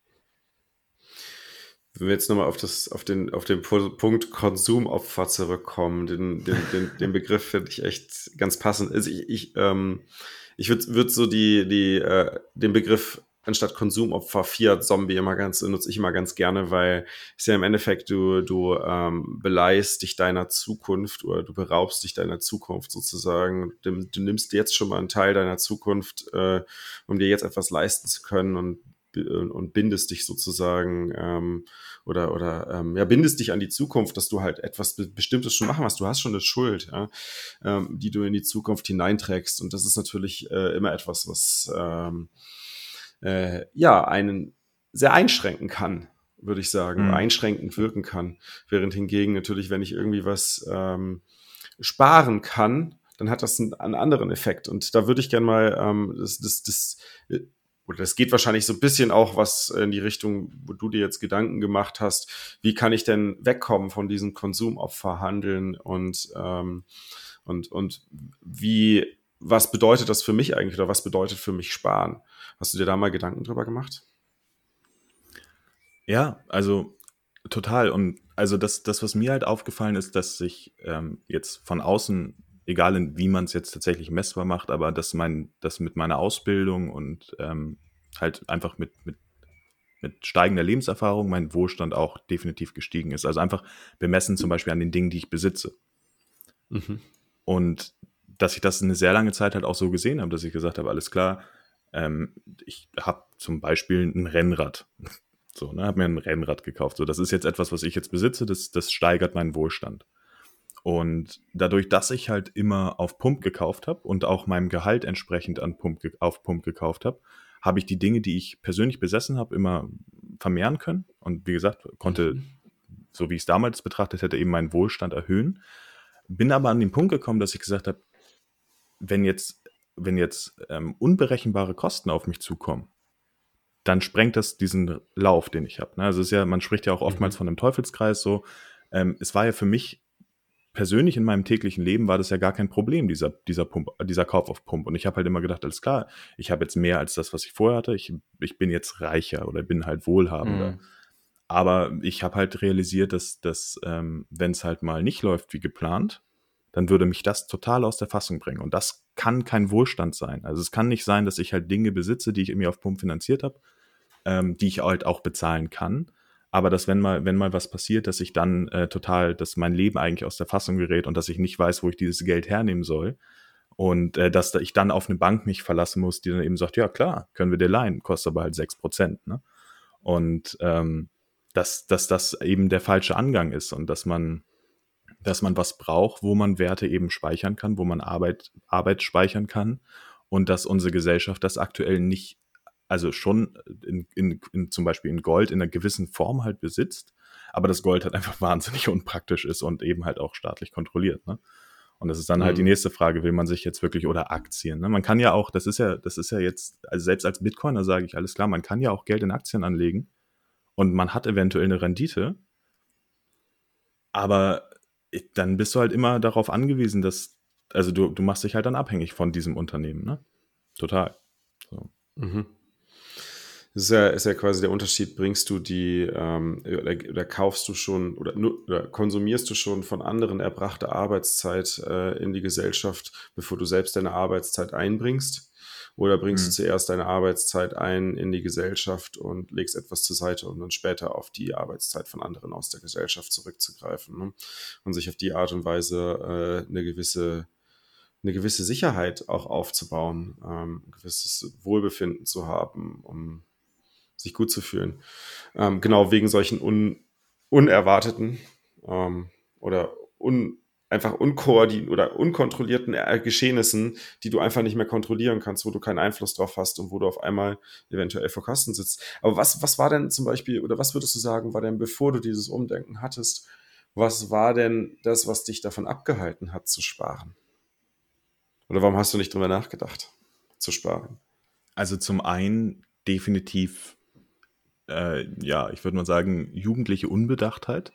Wenn wir jetzt nochmal auf, das, auf, den, auf den Punkt Konsumopfer zurückkommen, den, den, den, den Begriff finde ich echt ganz passend. Also ich, ich, ähm, ich würde würd so die, die, äh, den Begriff anstatt Konsumopfer Fiat-Zombie immer ganz, nutze ich immer ganz gerne, weil es ja im Endeffekt, du, du ähm, beleihst dich deiner Zukunft oder du beraubst dich deiner Zukunft sozusagen. Du, du nimmst jetzt schon mal einen Teil deiner Zukunft, äh, um dir jetzt etwas leisten zu können und und bindest dich sozusagen ähm, oder, oder ähm, ja, bindest dich an die Zukunft, dass du halt etwas Bestimmtes schon machen hast. Du hast schon eine Schuld, ja, ähm, die du in die Zukunft hineinträgst. Und das ist natürlich äh, immer etwas, was ähm, äh, ja, einen sehr einschränken kann, würde ich sagen, mhm. einschränkend wirken kann. Während hingegen natürlich, wenn ich irgendwie was ähm, sparen kann, dann hat das einen, einen anderen Effekt. Und da würde ich gerne mal ähm, das, das, das oder das geht wahrscheinlich so ein bisschen auch was in die Richtung, wo du dir jetzt Gedanken gemacht hast, wie kann ich denn wegkommen von diesem Konsumopferhandeln und, ähm, und, und wie, was bedeutet das für mich eigentlich oder was bedeutet für mich Sparen? Hast du dir da mal Gedanken drüber gemacht? Ja, also total. Und also das, das was mir halt aufgefallen ist, dass sich ähm, jetzt von außen, egal in, wie man es jetzt tatsächlich messbar macht, aber dass mein, dass mit meiner Ausbildung und ähm, halt einfach mit, mit, mit steigender Lebenserfahrung mein Wohlstand auch definitiv gestiegen ist. Also einfach bemessen zum Beispiel an den Dingen, die ich besitze. Mhm. Und dass ich das eine sehr lange Zeit halt auch so gesehen habe, dass ich gesagt habe, alles klar, ähm, ich habe zum Beispiel ein Rennrad. So, ne, habe mir ein Rennrad gekauft. So, das ist jetzt etwas, was ich jetzt besitze, das, das steigert meinen Wohlstand. Und dadurch, dass ich halt immer auf Pump gekauft habe und auch meinem Gehalt entsprechend an Pump, auf Pump gekauft habe, habe ich die Dinge, die ich persönlich besessen habe, immer vermehren können. Und wie gesagt, konnte, mhm. so wie ich es damals betrachtet hätte, eben meinen Wohlstand erhöhen. Bin aber an den Punkt gekommen, dass ich gesagt habe, wenn jetzt, wenn jetzt ähm, unberechenbare Kosten auf mich zukommen, dann sprengt das diesen Lauf, den ich habe. Also es ist ja, man spricht ja auch oftmals mhm. von einem Teufelskreis so. Ähm, es war ja für mich persönlich in meinem täglichen Leben war das ja gar kein Problem, dieser, dieser, Pump, dieser Kauf auf Pump. Und ich habe halt immer gedacht, alles klar, ich habe jetzt mehr als das, was ich vorher hatte. Ich, ich bin jetzt reicher oder bin halt wohlhabender. Mhm. Aber ich habe halt realisiert, dass, dass ähm, wenn es halt mal nicht läuft wie geplant, dann würde mich das total aus der Fassung bringen. Und das kann kein Wohlstand sein. Also es kann nicht sein, dass ich halt Dinge besitze, die ich irgendwie auf Pump finanziert habe, ähm, die ich halt auch bezahlen kann. Aber dass wenn mal, wenn mal was passiert, dass ich dann äh, total, dass mein Leben eigentlich aus der Fassung gerät und dass ich nicht weiß, wo ich dieses Geld hernehmen soll. Und äh, dass ich dann auf eine Bank mich verlassen muss, die dann eben sagt, ja klar, können wir dir leihen, kostet aber halt sechs Prozent. Ne? Und ähm, dass, dass das eben der falsche Angang ist und dass man, dass man was braucht, wo man Werte eben speichern kann, wo man Arbeit, Arbeit speichern kann und dass unsere Gesellschaft das aktuell nicht, also schon in, in, in, zum Beispiel in Gold in einer gewissen Form halt besitzt, aber das Gold halt einfach wahnsinnig unpraktisch ist und eben halt auch staatlich kontrolliert, ne? Und das ist dann mhm. halt die nächste Frage, will man sich jetzt wirklich, oder Aktien, ne? Man kann ja auch, das ist ja, das ist ja jetzt, also selbst als Bitcoiner sage ich, alles klar, man kann ja auch Geld in Aktien anlegen und man hat eventuell eine Rendite, aber dann bist du halt immer darauf angewiesen, dass, also du, du machst dich halt dann abhängig von diesem Unternehmen, ne? Total. So. Mhm. Das ist ja, ist ja quasi der Unterschied, bringst du die, ähm, oder, oder kaufst du schon, oder, oder konsumierst du schon von anderen erbrachte Arbeitszeit äh, in die Gesellschaft, bevor du selbst deine Arbeitszeit einbringst? Oder bringst mhm. du zuerst deine Arbeitszeit ein in die Gesellschaft und legst etwas zur Seite, um dann später auf die Arbeitszeit von anderen aus der Gesellschaft zurückzugreifen, ne? Und sich auf die Art und Weise äh, eine gewisse eine gewisse Sicherheit auch aufzubauen, ähm, ein gewisses Wohlbefinden zu haben, um sich gut zu fühlen. Ähm, genau wegen solchen un, unerwarteten ähm, oder un, einfach unkoordinierten oder unkontrollierten Geschehnissen, die du einfach nicht mehr kontrollieren kannst, wo du keinen Einfluss drauf hast und wo du auf einmal eventuell vor Kosten sitzt. Aber was, was war denn zum Beispiel, oder was würdest du sagen, war denn, bevor du dieses Umdenken hattest, was war denn das, was dich davon abgehalten hat, zu sparen? Oder warum hast du nicht drüber nachgedacht, zu sparen? Also zum einen definitiv, äh, ja, ich würde mal sagen, jugendliche Unbedachtheit.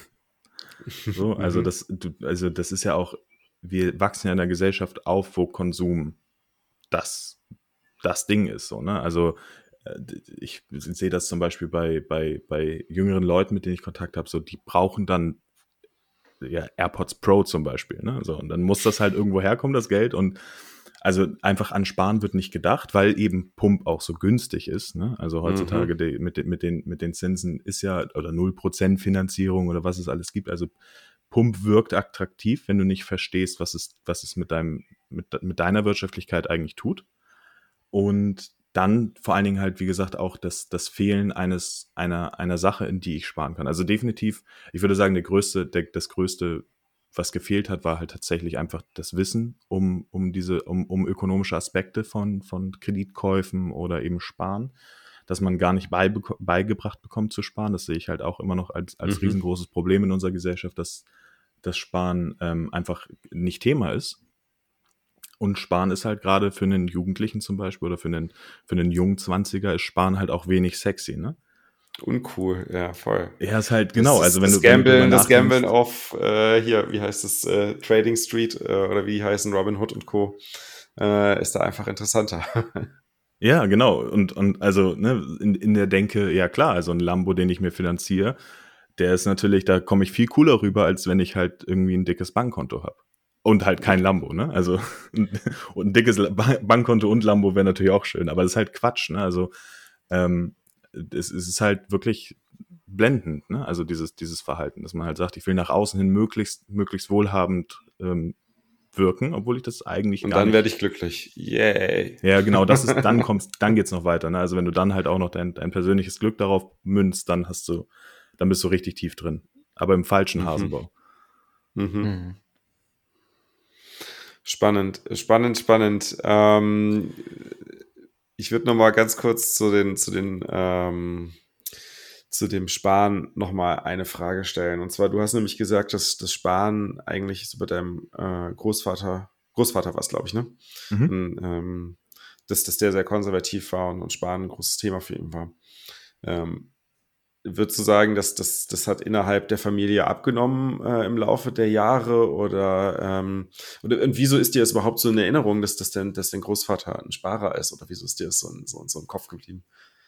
So, also, das, du, also das ist ja auch, wir wachsen ja in einer Gesellschaft auf, wo Konsum das, das Ding ist. So, ne? Also ich sehe das zum Beispiel bei, bei, bei jüngeren Leuten, mit denen ich Kontakt habe, so, die brauchen dann ja, AirPods Pro zum Beispiel, ne? So, und dann muss das halt irgendwo herkommen, das Geld. Und also einfach an Sparen wird nicht gedacht, weil eben Pump auch so günstig ist, ne? Also heutzutage mhm. die, mit, den, mit, den, mit den Zinsen ist ja, oder null Prozent Finanzierung oder was es alles gibt. Also Pump wirkt attraktiv, wenn du nicht verstehst, was es, was es mit deinem, mit, mit deiner Wirtschaftlichkeit eigentlich tut. Und dann vor allen Dingen halt, wie gesagt, auch das, das Fehlen eines, einer, einer Sache, in die ich sparen kann. Also definitiv, ich würde sagen, der größte, der, das größte, was gefehlt hat, war halt tatsächlich einfach das Wissen um, um diese, um, um ökonomische Aspekte von, von Kreditkäufen oder eben Sparen, dass man gar nicht beibe- beigebracht bekommt zu sparen. Das sehe ich halt auch immer noch als, als mhm. riesengroßes Problem in unserer Gesellschaft, dass das Sparen ähm, einfach nicht Thema ist. Und Sparen ist halt gerade für einen Jugendlichen zum Beispiel oder für einen, für einen jungen Zwanziger ist Sparen halt auch wenig sexy, ne? Uncool, ja, voll. Ja, ist halt, genau. Das, also wenn das du, Gambeln, wenn du das Gambeln auf, äh, hier, wie heißt es, äh, Trading Street äh, oder wie heißen Robin Hood und Co., äh, ist da einfach interessanter. Ja, genau. Und, und also ne, in, in der Denke, ja klar, also ein Lambo, den ich mir finanziere, der ist natürlich, da komme ich viel cooler rüber, als wenn ich halt irgendwie ein dickes Bankkonto habe. Und halt kein Lambo, ne? Also und ein dickes Bankkonto und Lambo wäre natürlich auch schön, aber das ist halt Quatsch, ne? Also ähm, es, es ist halt wirklich blendend, ne? Also dieses, dieses Verhalten, dass man halt sagt, ich will nach außen hin möglichst, möglichst wohlhabend ähm, wirken, obwohl ich das eigentlich Und gar dann nicht... werde ich glücklich. Yay. Ja, genau, das ist, dann kommst, dann geht's noch weiter. Ne? Also wenn du dann halt auch noch dein, dein persönliches Glück darauf münzt, dann hast du, dann bist du richtig tief drin. Aber im falschen Mhm. Hasenbau. Mhm. Mhm. Spannend, spannend, spannend. Ähm, ich würde noch mal ganz kurz zu den, zu den, ähm, zu dem Sparen noch mal eine Frage stellen. Und zwar, du hast nämlich gesagt, dass das Sparen eigentlich so bei deinem äh, Großvater, Großvater war es, glaube ich, ne? Mhm. Und, ähm, dass, dass der sehr konservativ war und, und Sparen ein großes Thema für ihn war. Ähm, Würdest du sagen, dass das, das hat innerhalb der Familie abgenommen äh, im Laufe der Jahre oder, ähm, oder und wieso ist dir das überhaupt so in Erinnerung, dass, dass, dein, dass dein Großvater ein Sparer ist oder wieso ist dir das so, in- so, so im Kopf geblieben?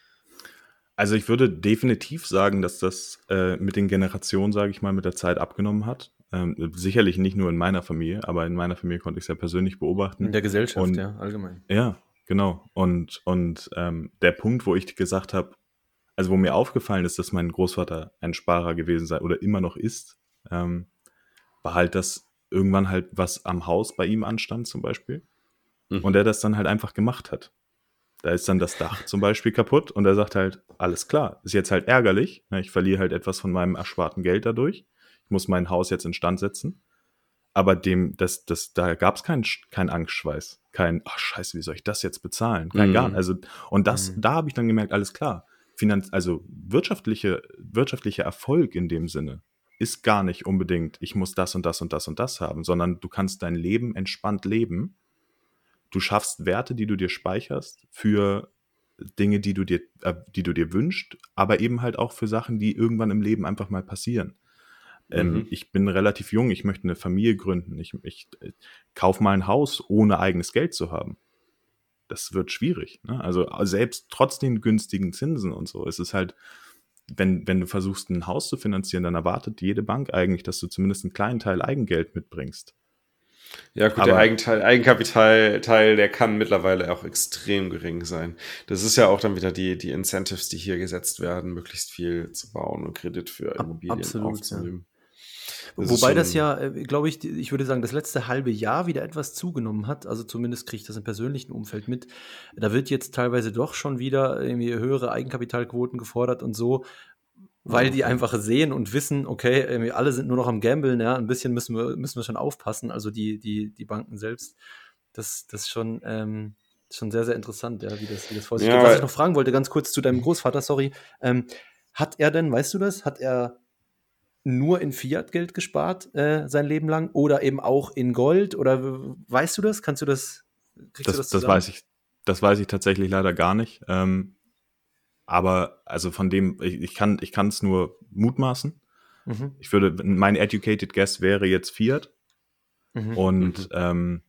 Also ich würde definitiv sagen, dass das äh, mit den Generationen, sage ich mal, mit der Zeit abgenommen hat. Ähm, sicherlich nicht nur in meiner Familie, aber in meiner Familie konnte ich es ja persönlich beobachten. In der Gesellschaft, Und ja, allgemein. ja, genau. Und, und ähm, der Punkt, wo ich gesagt habe, also wo mir aufgefallen ist, dass mein Großvater ein Sparer gewesen sei oder immer noch ist, ähm, war halt, dass irgendwann halt was am Haus bei ihm anstand zum Beispiel Mhm. und er das dann halt einfach gemacht hat. Da ist dann das Dach zum Beispiel kaputt und er sagt halt, alles klar, ist jetzt halt ärgerlich, ne, ich verliere halt etwas von meinem ersparten Geld dadurch, ich muss mein Haus jetzt instand setzen, aber dem, das, das, da gab es keinen kein Angstschweiß, kein, ach scheiße, wie soll ich das jetzt bezahlen? Kein Mhm. gar, also und das, Mhm. da habe ich dann gemerkt, alles klar, Finanz, also wirtschaftliche, wirtschaftlicher Erfolg in dem Sinne ist gar nicht unbedingt, ich muss das und das und das und das haben, sondern du kannst dein Leben entspannt leben. Du schaffst Werte, die du dir speicherst für Dinge, die du dir, äh, die du dir wünschst, aber eben halt auch für Sachen, die irgendwann im Leben einfach mal passieren. Ähm, Mhm. ich bin relativ jung, ich möchte eine Familie gründen. Ich, ich äh, kaufe mal ein Haus, ohne eigenes Geld zu haben. Das wird schwierig. Ne? Also selbst trotz den günstigen Zinsen und so, ist es halt, wenn, wenn du versuchst, ein Haus zu finanzieren, dann erwartet jede Bank eigentlich, dass du zumindest einen kleinen Teil Eigengeld mitbringst. Ja, gut, der Aber Eigenteil, Eigenkapitalteil, der kann mittlerweile auch extrem gering sein. Das ist ja auch dann wieder die, die Incentives, die hier gesetzt werden, möglichst viel zu bauen und Kredit für Ab- Immobilien absolut, aufzunehmen. Das ist Wobei das schon- ja, äh, glaube ich, die- ich würde sagen, das letzte halbe Jahr wieder etwas zugenommen hat. Also zumindest kriege ich das im persönlichen Umfeld mit. Da wird jetzt teilweise doch schon wieder irgendwie höhere Eigenkapitalquoten gefordert und so, weil die Okay. einfach sehen und wissen, okay, irgendwie alle sind nur noch am Gambeln, ja, ein bisschen müssen wir, müssen wir schon aufpassen. Also die, die, die Banken selbst. Das, das ist schon, ähm, schon sehr, sehr interessant, ja, wie das, wie das vor sich Ja, geht. Was weil- ich noch fragen wollte, ganz kurz zu deinem Großvater, sorry. Ähm, hat er denn, weißt du das, hat er nur in Fiat-Geld gespart äh, sein Leben lang oder eben auch in Gold? Oder w- weißt du das? Kannst du das? Kriegst das, du das das zusammen? weiß ich, das weiß ich tatsächlich leider gar nicht. Ähm, aber also von dem, ich, ich kann, ich kann es nur mutmaßen. Mhm. Ich würde, mein educated guess wäre jetzt Fiat. Mhm. Und Mhm. ähm,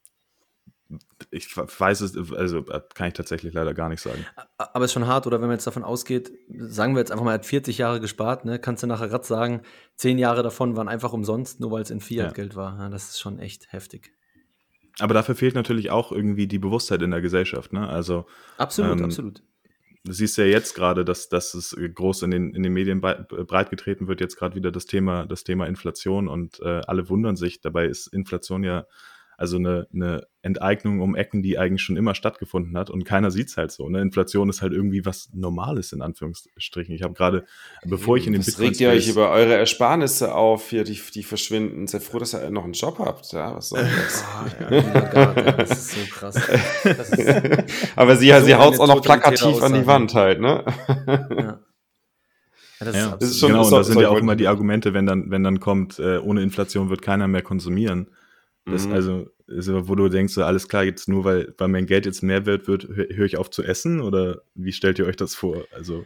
ich weiß es, also kann ich tatsächlich leider gar nicht sagen. Aber ist schon hart, oder wenn man jetzt davon ausgeht, sagen wir jetzt einfach mal, er hat vierzig Jahre gespart, ne? Kannst du nachher grad sagen, zehn Jahre davon waren einfach umsonst, nur weil es in Fiat-Geld war. Ja, das ist schon echt heftig. Aber dafür fehlt natürlich auch irgendwie die Bewusstheit in der Gesellschaft. Ne? Also Absolut, ähm, absolut. du siehst ja jetzt gerade, dass, dass es groß in den, in den Medien breitgetreten wird, jetzt gerade wieder das Thema, das Thema Inflation und äh, alle wundern sich. Dabei ist Inflation ja also eine, eine Enteignung um Ecken, die eigentlich schon immer stattgefunden hat und keiner sieht es halt so. Ne? Inflation ist halt irgendwie was Normales in Anführungsstrichen. Ich habe gerade, bevor ich in den Was regt ihr euch Bitcoin-Space... über eure Ersparnisse auf, hier, die, die verschwinden? Seid froh, dass ihr noch einen Job habt. Ja, was soll das? Ah, ja, lieber Gott, ja, das ist so krass. Das ist, Aber sie, so sie haut es eine auch noch totalitäre plakativ an die Aussage. Wand halt, ne? ja. Ja, das Ja, ist das ist absolut. schon- genau, und so- da sind sorry, ja auch wollte immer ich die nicht. Argumente, wenn dann, wenn dann kommt, äh, ohne Inflation wird keiner mehr konsumieren. Das, Mhm. also, also, wo du denkst, so, alles klar, jetzt nur weil, weil mein Geld jetzt mehr wert wird, hö- höre ich auf zu essen? Oder wie stellt ihr euch das vor? Also,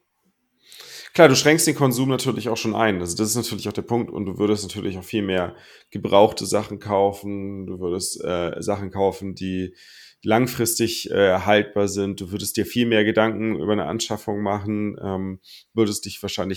Klar, du schränkst den Konsum natürlich auch schon ein. Also das ist natürlich auch der Punkt. Und du würdest natürlich auch viel mehr gebrauchte Sachen kaufen. Du würdest äh, Sachen kaufen, die langfristig äh, haltbar sind. Du würdest dir viel mehr Gedanken über eine Anschaffung machen. Ähm, würdest dich wahrscheinlich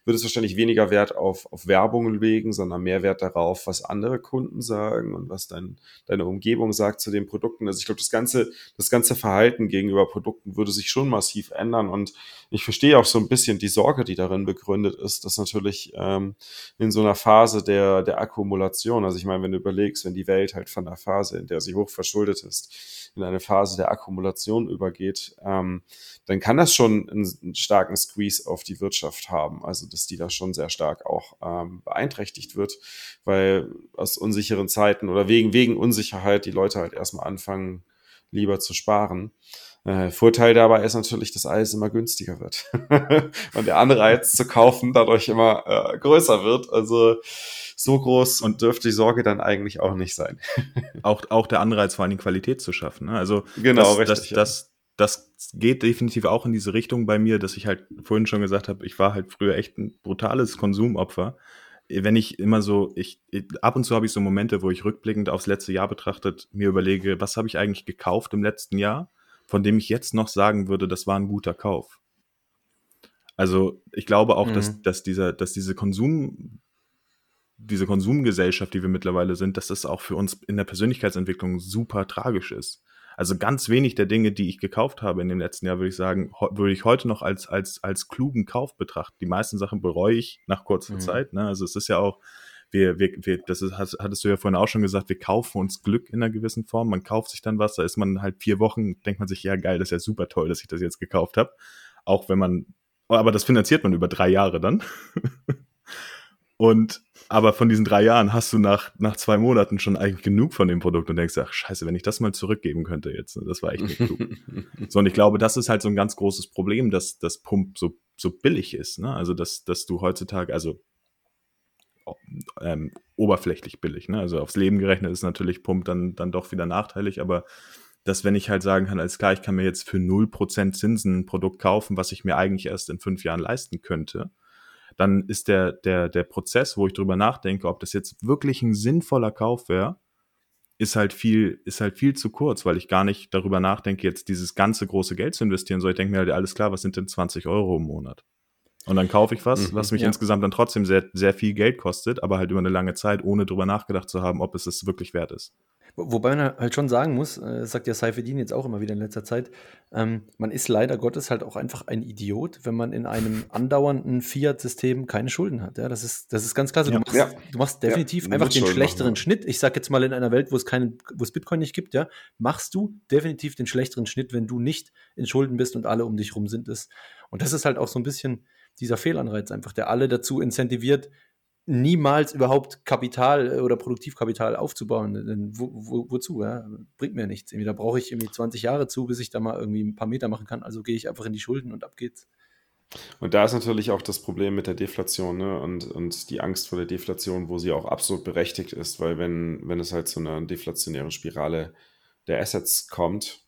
würdest wahrscheinlich weniger Wert auf, auf Werbung legen, sondern mehr Wert darauf, was andere Kunden sagen und was dein, deine Umgebung sagt zu den Produkten. Also ich glaube, das ganze, das ganze Verhalten gegenüber Produkten würde sich schon massiv ändern. Und ich verstehe auch so ein bisschen die Sorge, die darin begründet ist, dass natürlich ähm, in so einer Phase der, der Akkumulation, also ich meine, wenn du überlegst, wenn die Welt halt von einer Phase, in der sie hoch verschuldet ist, in eine Phase der Akkumulation übergeht, ähm, dann kann das schon einen, einen starken Squeeze auf die Wirtschaft haben. Also, dass die da schon sehr stark auch ähm, beeinträchtigt wird, weil aus unsicheren Zeiten oder wegen, wegen Unsicherheit die Leute halt erstmal anfangen, lieber zu sparen. Äh, Vorteil dabei ist natürlich, dass alles immer günstiger wird und der Anreiz zu kaufen dadurch immer äh, größer wird. Also so groß und dürfte die Sorge dann eigentlich auch nicht sein. Auch, auch der Anreiz, vor allem Qualität zu schaffen. Ne? Also Genau, das, richtig. das, das, das geht definitiv auch in diese Richtung bei mir, dass ich halt vorhin schon gesagt habe, ich war halt früher echt ein brutales Konsumopfer. Wenn ich immer so, ich ab und zu habe ich so Momente, wo ich rückblickend aufs letzte Jahr betrachtet mir überlege, was habe ich eigentlich gekauft im letzten Jahr, von dem ich jetzt noch sagen würde, das war ein guter Kauf. Also ich glaube auch, Mhm. dass, dass, dieser, dass diese Konsum, diese Konsumgesellschaft, die wir mittlerweile sind, dass das auch für uns in der Persönlichkeitsentwicklung super tragisch ist. Also ganz wenig der Dinge, die ich gekauft habe in dem letzten Jahr, würde ich sagen, heu- würde ich heute noch als, als, als klugen Kauf betrachten. Die meisten Sachen bereue ich nach kurzer Mhm. Zeit. Ne? Also es ist ja auch, wir, wir, wir, das ist, hast- hattest du ja vorhin auch schon gesagt, wir kaufen uns Glück in einer gewissen Form. Man kauft sich dann was, da ist man halt vier Wochen, denkt man sich, ja geil, das ist ja super toll, dass ich das jetzt gekauft habe. Auch wenn man, aber das finanziert man über drei Jahre dann. Und aber von diesen drei Jahren hast du nach, nach zwei Monaten schon eigentlich genug von dem Produkt und denkst, ach scheiße, wenn ich das mal zurückgeben könnte jetzt, das war echt nicht klug. So, und ich glaube, das ist halt so ein ganz großes Problem, dass das Pump so, so billig ist. Ne? Also, dass, dass du heutzutage, also ähm, oberflächlich billig, ne? Also aufs Leben gerechnet ist natürlich Pump dann, dann doch wieder nachteilig, aber dass wenn ich halt sagen kann, alles klar, ich kann mir jetzt für null Prozent Zinsen ein Produkt kaufen, was ich mir eigentlich erst in fünf Jahren leisten könnte, dann ist der, der, der Prozess, wo ich drüber nachdenke, ob das jetzt wirklich ein sinnvoller Kauf wäre, ist halt viel, ist halt viel zu kurz, weil ich gar nicht darüber nachdenke, jetzt dieses ganze große Geld zu investieren, sondern ich denke mir halt, alles klar, was sind denn zwanzig Euro im Monat? Und dann kaufe ich was, Mhm, was mich ja. insgesamt dann trotzdem sehr, sehr viel Geld kostet, aber halt über eine lange Zeit, ohne drüber nachgedacht zu haben, ob es es wirklich wert ist. Wo- Wobei man halt schon sagen muss, äh, das sagt ja Saifeddin jetzt auch immer wieder in letzter Zeit, ähm, man ist leider Gottes halt auch einfach ein Idiot, wenn man in einem andauernden Fiat-System keine Schulden hat. Ja, das ist, das ist ganz klar so. Ja. Du machst, Ja. du machst Ja, definitiv du einfach musst den Schulden schlechteren machen, ja. Schnitt. Ich sag jetzt mal in einer Welt, wo es keinen, wo es Bitcoin nicht gibt, ja, machst du definitiv den schlechteren Schnitt, wenn du nicht in Schulden bist und alle um dich rum sind es. Und das ist halt auch so ein bisschen dieser Fehlanreiz einfach, der alle dazu incentiviert, niemals überhaupt Kapital äh, oder Produktivkapital aufzubauen. Denn wo, wo, wozu? Ja? Bringt mir nichts. Irgendwie, da brauche ich irgendwie zwanzig Jahre zu, bis ich da mal irgendwie ein paar Meter machen kann. Also gehe ich einfach in die Schulden und ab geht's. Und da ist natürlich auch das Problem mit der Deflation, ne? Und, und die Angst vor der Deflation, wo sie auch absolut berechtigt ist, weil wenn, wenn es halt zu einer deflationären Spirale der Assets kommt,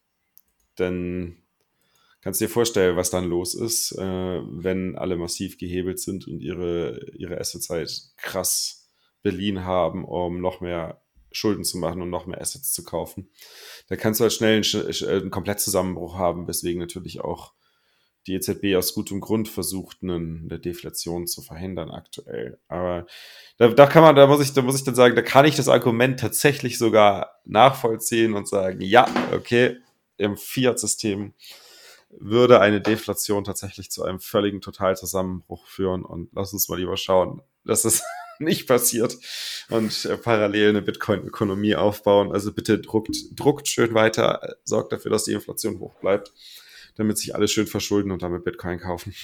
dann kannst du dir vorstellen, was dann los ist, äh, wenn alle massiv gehebelt sind und ihre, ihre Assets halt krass beliehen haben, um noch mehr Schulden zu machen und noch mehr Assets zu kaufen. Da kannst du halt schnell einen, Sch- einen Komplettzusammenbruch haben, weswegen natürlich auch die E Z B aus gutem Grund versucht, einen- eine Deflation zu verhindern aktuell. Aber da, da kann man, da muss ich, da muss ich dann sagen, da kann ich das Argument tatsächlich sogar nachvollziehen und sagen, ja, okay, im Fiat-System würde eine Deflation tatsächlich zu einem völligen Totalzusammenbruch führen. Und lass uns mal lieber schauen, dass es nicht passiert und äh, parallel eine Bitcoin-Ökonomie aufbauen. Also bitte druckt, druckt schön weiter, äh, sorgt dafür, dass die Inflation hoch bleibt, damit sich alle schön verschulden und damit Bitcoin kaufen.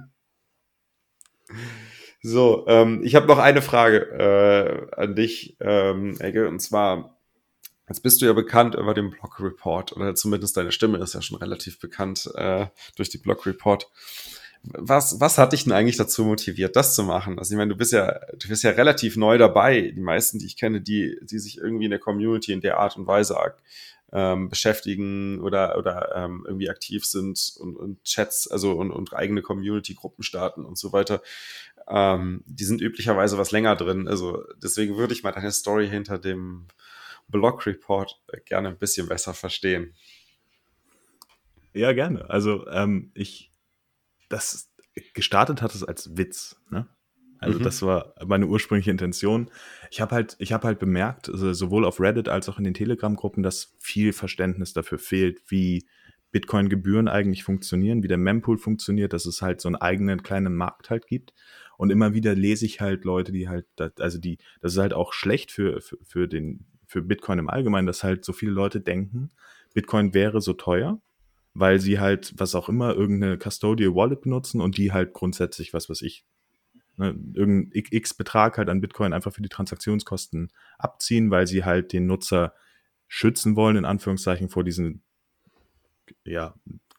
So, ähm, ich habe noch eine Frage äh, an dich, ähm, Egge, und zwar, jetzt bist du ja bekannt über den Blog Report, oder zumindest deine Stimme ist ja schon relativ bekannt äh, durch die Blog Report. Was, was hat dich denn eigentlich dazu motiviert, das zu machen? Also ich meine, du bist ja, du bist ja relativ neu dabei. Die meisten, die ich kenne, die, die sich irgendwie in der Community in der Art und Weise ähm, beschäftigen oder, oder ähm, irgendwie aktiv sind und, und Chats, also und, und eigene Community-Gruppen starten und so weiter, ähm, die sind üblicherweise was länger drin. Also deswegen würde ich mal deine Story hinter dem Blog Report gerne ein bisschen besser verstehen. Ja, gerne. Also ähm, ich, das gestartet hat es als Witz, ne? Also Mhm. das war meine ursprüngliche Intention. Ich habe halt, ich habe halt bemerkt, also sowohl auf Reddit als auch in den Telegram-Gruppen, dass viel Verständnis dafür fehlt, wie Bitcoin-Gebühren eigentlich funktionieren, wie der Mempool funktioniert, dass es halt so einen eigenen kleinen Markt halt gibt. Und immer wieder lese ich halt Leute, die halt, also die, das ist halt auch schlecht für, für, für den, für Bitcoin im Allgemeinen, dass halt so viele Leute denken, Bitcoin wäre so teuer, weil sie halt, was auch immer, irgendeine Custodial Wallet benutzen und die halt grundsätzlich, was weiß ich, ne, irgendein X-Betrag halt an Bitcoin einfach für die Transaktionskosten abziehen, weil sie halt den Nutzer schützen wollen, in Anführungszeichen, vor diesen, ja,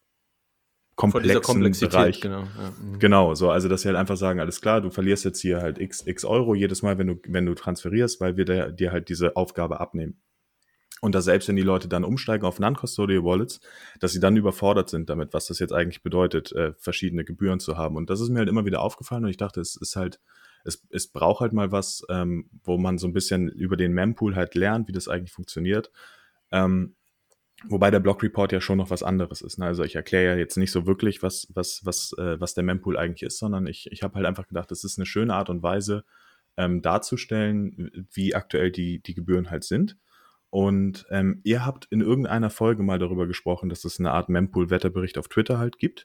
komplexen Komplexität, Bereich. genau. Ja. Mhm. Genau, so, also dass sie halt einfach sagen, alles klar, du verlierst jetzt hier halt x, x Euro jedes Mal, wenn du, wenn du transferierst, weil wir da, dir halt diese Aufgabe abnehmen. Und dass selbst wenn die Leute dann umsteigen auf Non-Custodial Wallets, dass sie dann überfordert sind damit, was das jetzt eigentlich bedeutet, äh, verschiedene Gebühren zu haben. Und das ist mir halt immer wieder aufgefallen und ich dachte, es ist halt, es, es braucht halt mal was, ähm, wo man so ein bisschen über den Mempool halt lernt, wie das eigentlich funktioniert. Ähm, wobei der Block Report ja schon noch was anderes ist. Ne? Also ich erkläre ja jetzt nicht so wirklich, was, was, was, äh, was der Mempool eigentlich ist, sondern ich, ich habe halt einfach gedacht, das ist eine schöne Art und Weise, ähm, darzustellen, wie aktuell die, die Gebühren halt sind. Und ähm, ihr habt in irgendeiner Folge mal darüber gesprochen, dass es eine Art Mempool-Wetterbericht auf Twitter halt gibt.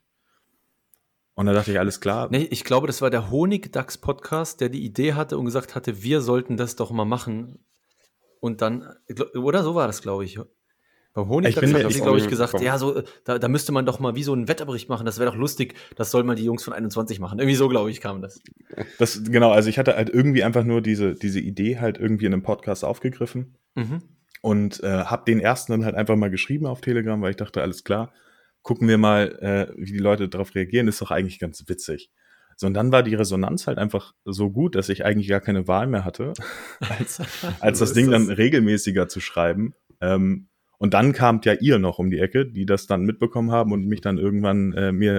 Und da dachte ich, alles klar. Nee, ich glaube, das war der Honigdachs-Podcast, der die Idee hatte und gesagt hatte, wir sollten das doch mal machen. Und dann, oder so war das, glaube ich. Beim Honigdachs haben sie, glaube ich, gesagt, ja, so, da, da müsste man doch mal wie so einen Wetterbericht machen, das wäre doch lustig, das soll mal die Jungs von einundzwanzig machen. Irgendwie so, glaube ich, kam das. das. Genau, also ich hatte halt irgendwie einfach nur diese, diese Idee halt irgendwie in einem Podcast aufgegriffen. Mhm. Und äh, habe den ersten dann halt einfach mal geschrieben auf Telegram, weil ich dachte, alles klar, gucken wir mal, äh, wie die Leute darauf reagieren, ist doch eigentlich ganz witzig. So, und dann war die Resonanz halt einfach so gut, dass ich eigentlich gar keine Wahl mehr hatte, als, als das Ding dann regelmäßiger zu schreiben. Ähm, und dann kamt ja ihr noch um die Ecke, die das dann mitbekommen haben und mich dann irgendwann äh, mir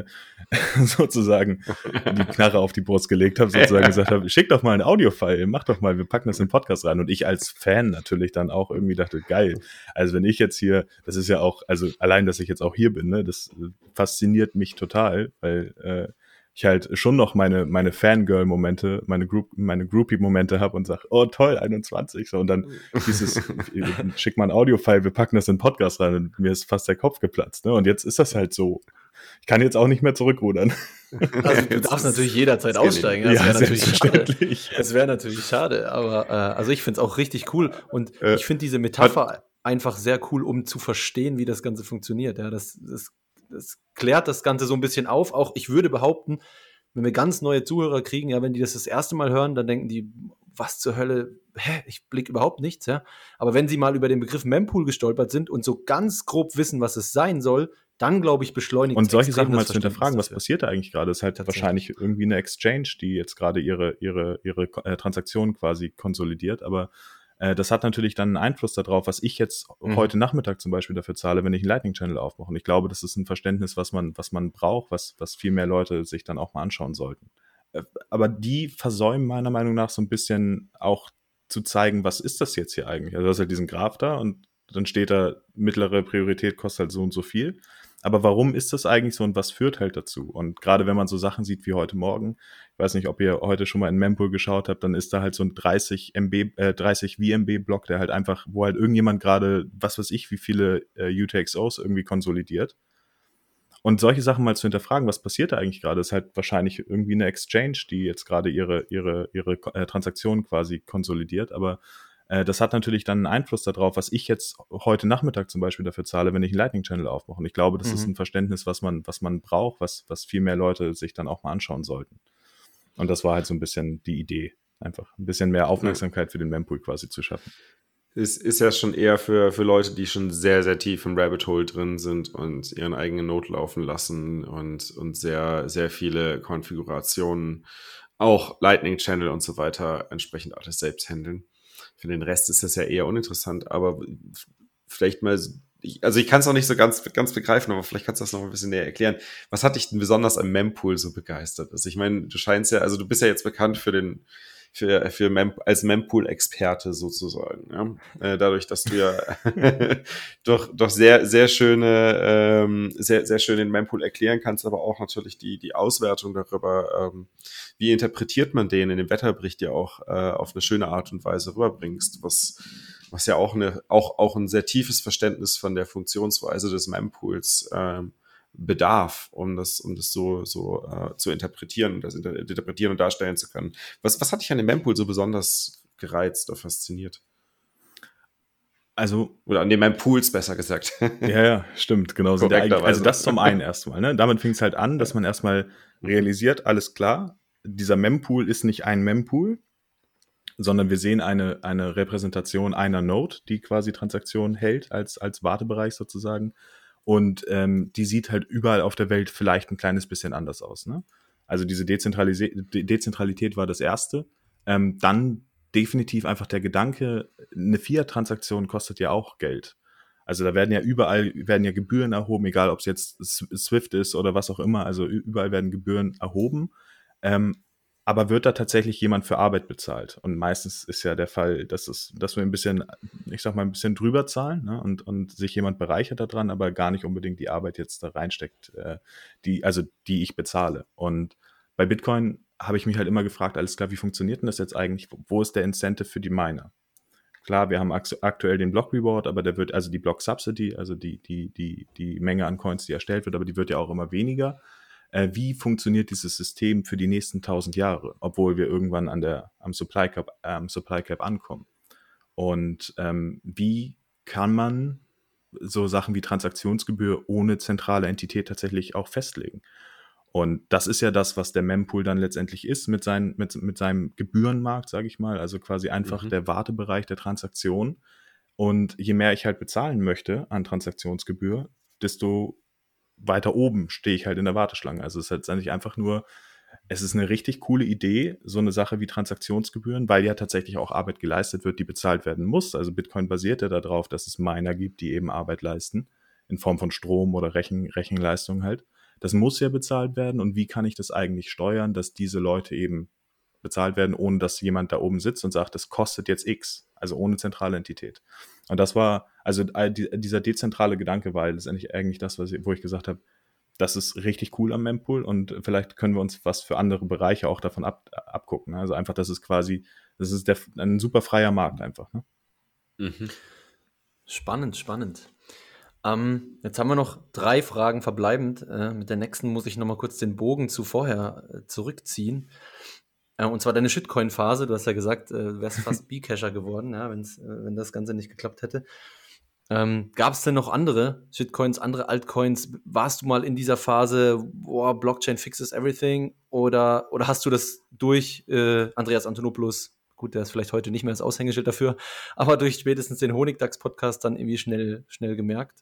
sozusagen die Knarre auf die Brust gelegt habe, sozusagen gesagt habe, schick doch mal ein Audio-File, mach doch mal, wir packen das in den Podcast rein. Und ich als Fan natürlich dann auch irgendwie dachte, geil, also wenn ich jetzt hier, das ist ja auch, also allein, dass ich jetzt auch hier bin, ne, das fasziniert mich total, weil äh, ich halt schon noch meine meine Fangirl-Momente, meine Group, meine Groupie-Momente habe und sag, oh toll, einundzwanzig, so, und dann dieses, schick mal ein Audio-File, wir packen das in den Podcast rein und mir ist fast der Kopf geplatzt, ne, und jetzt ist das halt so. Ich kann jetzt auch nicht mehr zurückrudern. Also du darfst natürlich jederzeit aussteigen. Das ja, wäre natürlich selbstverständlich. schade. Das wäre natürlich schade, aber äh, also ich finde es auch richtig cool und äh, ich finde diese Metapher hat, einfach sehr cool, um zu verstehen, wie das Ganze funktioniert. Ja, das, das Das klärt das Ganze so ein bisschen auf. Auch ich würde behaupten, wenn wir ganz neue Zuhörer kriegen, ja, wenn die das das erste Mal hören, dann denken die, was zur Hölle, hä, ich blick überhaupt nichts, ja. Aber wenn sie mal über den Begriff Mempool gestolpert sind und so ganz grob wissen, was es sein soll, dann, glaube ich, beschleunigt und solche Sachen mal zu hinterfragen, was passiert da eigentlich gerade, ist halt wahrscheinlich irgendwie eine Exchange, die jetzt gerade ihre, ihre, ihre äh, Transaktionen quasi konsolidiert, aber das hat natürlich dann einen Einfluss darauf, was ich jetzt mhm. heute Nachmittag zum Beispiel dafür zahle, wenn ich einen Lightning-Channel aufmache. Und ich glaube, das ist ein Verständnis, was man, was man braucht, was, was viel mehr Leute sich dann auch mal anschauen sollten. Aber die versäumen meiner Meinung nach so ein bisschen auch zu zeigen, was ist das jetzt hier eigentlich? Also du hast halt diesen Graph da und dann steht da, mittlere Priorität kostet halt so und so viel. Aber warum ist das eigentlich so und was führt halt dazu? Und gerade wenn man so Sachen sieht wie heute Morgen, ich weiß nicht, ob ihr heute schon mal in Mempool geschaut habt, dann ist da halt so ein dreißig M B, äh, dreißig V M B-Block, der halt einfach, wo halt irgendjemand gerade, was weiß ich, wie viele äh, U T X Os irgendwie konsolidiert. Und solche Sachen mal zu hinterfragen, was passiert da eigentlich gerade, ist halt wahrscheinlich irgendwie eine Exchange, die jetzt gerade ihre, ihre, ihre äh, Transaktionen quasi konsolidiert, aber das hat natürlich dann einen Einfluss darauf, was ich jetzt heute Nachmittag zum Beispiel dafür zahle, wenn ich einen Lightning-Channel aufmache. Und ich glaube, das mhm. ist ein Verständnis, was man, was man braucht, was, was viel mehr Leute sich dann auch mal anschauen sollten. Und das war halt so ein bisschen die Idee, einfach ein bisschen mehr Aufmerksamkeit für den Mempool quasi zu schaffen. Es ist ja schon eher für, für Leute, die schon sehr, sehr tief im Rabbit Hole drin sind und ihren eigenen Node laufen lassen und, und sehr, sehr viele Konfigurationen, auch Lightning-Channel und so weiter, entsprechend alles selbst handeln. Für den Rest ist das ja eher uninteressant, aber vielleicht mal, ich, also ich kann es noch nicht so ganz, ganz begreifen, aber vielleicht kannst du das noch ein bisschen näher erklären. Was hat dich denn besonders am Mempool so begeistert? Also ich meine, du scheinst ja, also du bist ja jetzt bekannt für den, für, für Mem als Mempool-Experte sozusagen. Ja? Äh, dadurch, dass du ja doch, doch sehr, sehr schöne, ähm, sehr, sehr schön den Mempool erklären kannst, aber auch natürlich die, die Auswertung darüber, ähm, wie interpretiert man den in dem Wetterbericht ja auch äh, auf eine schöne Art und Weise rüberbringst, was, was ja auch, eine, auch, auch ein sehr tiefes Verständnis von der Funktionsweise des Mempools ähm, bedarf, um das, um das so, so äh, zu interpretieren und das inter interpretieren und darstellen zu können. Was, was hat dich an dem Mempool so besonders gereizt oder fasziniert? Also, oder an den Mempools besser gesagt. Ja, ja, stimmt, genau. Sind ja, also das zum einen erstmal. Ne? Damit fing es halt an, dass man erstmal realisiert, alles klar, dieser Mempool ist nicht ein Mempool, sondern wir sehen eine, eine Repräsentation einer Node, die quasi Transaktionen hält als, als Wartebereich sozusagen. Und ähm, die sieht halt überall auf der Welt vielleicht ein kleines bisschen anders aus. Ne? Also diese Dezentralis- De- Dezentralität war das Erste. Ähm, dann definitiv einfach der Gedanke, eine Fiat-Transaktion kostet ja auch Geld. Also da werden ja überall werden ja Gebühren erhoben, egal ob es jetzt Swift ist oder was auch immer. Also überall werden Gebühren erhoben. Ähm, aber wird da tatsächlich jemand für Arbeit bezahlt? Und meistens ist ja der Fall, dass, es, dass wir ein bisschen, ich sag mal, ein bisschen drüber zahlen, ne? und, und sich jemand bereichert daran, aber gar nicht unbedingt die Arbeit jetzt da reinsteckt, äh, die, also die ich bezahle. Und bei Bitcoin habe ich mich halt immer gefragt, alles klar, wie funktioniert denn das jetzt eigentlich? Wo ist der Incentive für die Miner? Klar, wir haben aktuell den Block Reward, aber der wird, also die Block Subsidy, also die, die, die, die Menge an Coins, die erstellt wird, aber die wird ja auch immer weniger. Äh, wie funktioniert dieses System für die nächsten tausend Jahre, obwohl wir irgendwann an der, am Supply Cap, äh, Supply Cap ankommen? Und ähm, wie kann man so Sachen wie Transaktionsgebühr ohne zentrale Entität tatsächlich auch festlegen? Und das ist ja das, was der Mempool dann letztendlich ist mit, seinen, mit, mit seinem Gebührenmarkt, sage ich mal, also quasi einfach mhm. der Wartebereich der Transaktion. Und je mehr ich halt bezahlen möchte an Transaktionsgebühr, desto weiter oben stehe ich halt in der Warteschlange. Also es ist letztendlich einfach nur, es ist eine richtig coole Idee, so eine Sache wie Transaktionsgebühren, weil ja tatsächlich auch Arbeit geleistet wird, die bezahlt werden muss. Also Bitcoin basiert ja darauf, dass es Miner gibt, die eben Arbeit leisten, in Form von Strom oder Rechen, Rechenleistung halt. Das muss ja bezahlt werden. Und wie kann ich das eigentlich steuern, dass diese Leute eben bezahlt werden, ohne dass jemand da oben sitzt und sagt, das kostet jetzt X, also ohne zentrale Entität. Und das war, also dieser dezentrale Gedanke war letztendlich eigentlich das, was ich, wo ich gesagt habe, das ist richtig cool am Mempool und vielleicht können wir uns was für andere Bereiche auch davon ab, abgucken. Also einfach, das ist quasi, das ist der, ein super freier Markt einfach. Ne? Mhm. Spannend, spannend. Ähm, jetzt haben wir noch drei Fragen verbleibend. Äh, mit der nächsten muss ich nochmal kurz den Bogen zu vorher äh, zurückziehen. Äh, und zwar deine Shitcoin-Phase. Du hast ja gesagt, äh, du wärst fast Bcacher geworden, ja, wenn's, äh, wenn das Ganze nicht geklappt hätte. Ähm, gab es denn noch andere Shitcoins, andere Altcoins? Warst du mal in dieser Phase, boah, Blockchain fixes everything? Oder, oder hast du das durch äh, Andreas Antonopoulos, gut, der ist vielleicht heute nicht mehr das Aushängeschild dafür, aber durch spätestens den Honigdachs-Podcast dann irgendwie schnell, schnell gemerkt?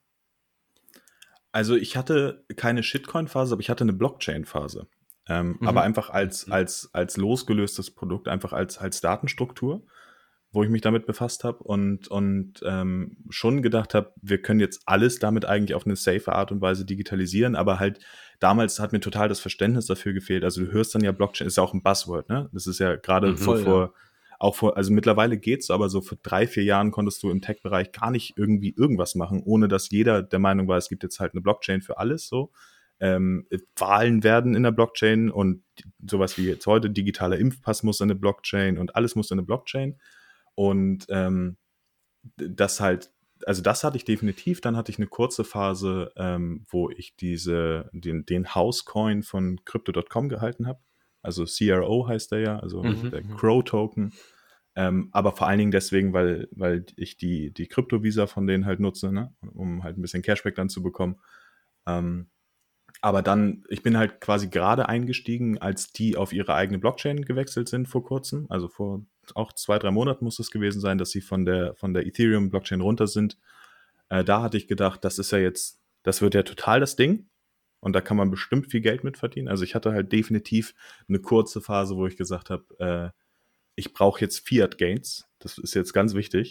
Also ich hatte keine Shitcoin-Phase, aber ich hatte eine Blockchain-Phase. Ähm, mhm. Aber einfach als, als, als losgelöstes Produkt, einfach als, als Datenstruktur, wo ich mich damit befasst habe und, und ähm, schon gedacht habe, wir können jetzt alles damit eigentlich auf eine safe Art und Weise digitalisieren, aber halt damals hat mir total das Verständnis dafür gefehlt. Also du hörst dann ja, Blockchain ist ja auch ein Buzzword, ne? Das ist ja gerade mhm, so vor, ja. auch vor, also mittlerweile geht's, aber so vor drei, vier Jahren konntest du im Tech-Bereich gar nicht irgendwie irgendwas machen, ohne dass jeder der Meinung war, es gibt jetzt halt eine Blockchain für alles, so. Ähm, Wahlen werden in der Blockchain und sowas wie jetzt heute, digitaler Impfpass muss in eine Blockchain und alles muss in eine Blockchain. Und ähm, das halt, also das hatte ich definitiv. Dann hatte ich eine kurze Phase, ähm, wo ich diese, den, den House-Coin von Crypto Punkt com gehalten habe. Also C R O heißt der ja, also mhm. der Crow-Token. Ähm, aber vor allen Dingen deswegen, weil, weil ich die, die Krypto-Visa von denen halt nutze, ne? Um halt ein bisschen Cashback dann zu bekommen. Ähm, aber dann, ich bin halt quasi gerade eingestiegen, als die auf ihre eigene Blockchain gewechselt sind vor kurzem. Also vor auch zwei, drei Monaten muss es gewesen sein, dass sie von der, von der Ethereum-Blockchain runter sind. Äh, da hatte ich gedacht, das ist ja jetzt, das wird ja total das Ding. Und da kann man bestimmt viel Geld mit verdienen. Also ich hatte halt definitiv eine kurze Phase, wo ich gesagt habe, äh, ich brauche jetzt Fiat-Gains. Das ist jetzt ganz wichtig.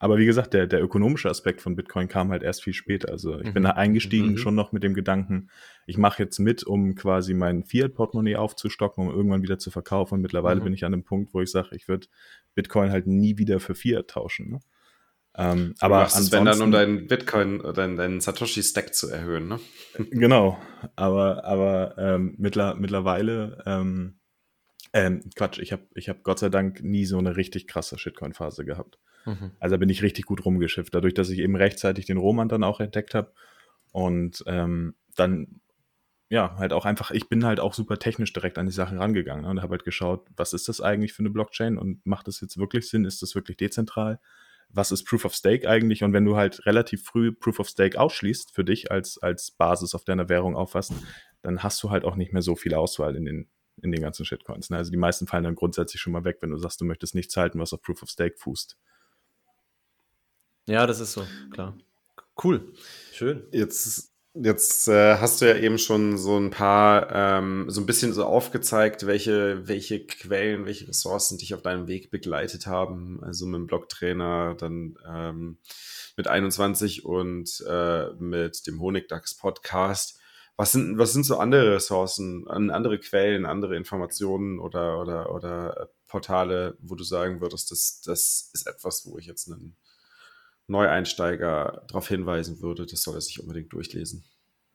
aber wie gesagt, der, der ökonomische Aspekt von Bitcoin kam halt erst viel später. Also ich bin da eingestiegen Mhm. schon noch mit dem Gedanken, ich mache jetzt mit, um quasi mein Fiat-Portemonnaie aufzustocken, um irgendwann wieder zu verkaufen. Und mittlerweile Mhm. bin ich an einem Punkt, wo ich sage, ich würde Bitcoin halt nie wieder für Fiat tauschen. Ne? Ähm, Aber aber du machst es, wenn dann, um ansonsten- deinen Bitcoin, deinen, deinen Satoshi-Stack zu erhöhen, ne? Genau, aber, aber ähm, mittler, mittlerweile, ähm, ähm, Quatsch, ich habe ich hab Gott sei Dank nie so eine richtig krasse Shitcoin-Phase gehabt. Mhm. Also da bin ich richtig gut rumgeschifft, dadurch, dass ich eben rechtzeitig den Roman dann auch entdeckt habe und ähm, dann, ja, halt auch einfach, ich bin halt auch super technisch direkt an die Sachen rangegangen, ne, und habe halt geschaut, was ist das eigentlich für eine Blockchain und macht das jetzt wirklich Sinn, ist das wirklich dezentral? Was ist Proof of Stake eigentlich? Und wenn du halt relativ früh Proof of Stake ausschließt für dich als, als Basis auf deiner Währung auffasst, dann hast du halt auch nicht mehr so viel Auswahl in den, in den ganzen Shitcoins. Ne? Also die meisten fallen dann grundsätzlich schon mal weg, wenn du sagst, du möchtest nichts halten, was auf Proof of Stake fußt. Ja, das ist so, klar. Cool. Schön. Jetzt, jetzt äh, hast du ja eben schon so ein paar, ähm, so ein bisschen so aufgezeigt, welche, welche Quellen, welche Ressourcen dich auf deinem Weg begleitet haben. Also mit dem Blocktrainer, dann ähm, mit einundzwanzig und äh, mit dem Honigdachs-Podcast. Was sind, was sind so andere Ressourcen, an andere Quellen, andere Informationen oder, oder, oder Portale, wo du sagen würdest, das, das ist etwas, wo ich jetzt einen Neueinsteiger darauf hinweisen würde, das soll er sich unbedingt durchlesen?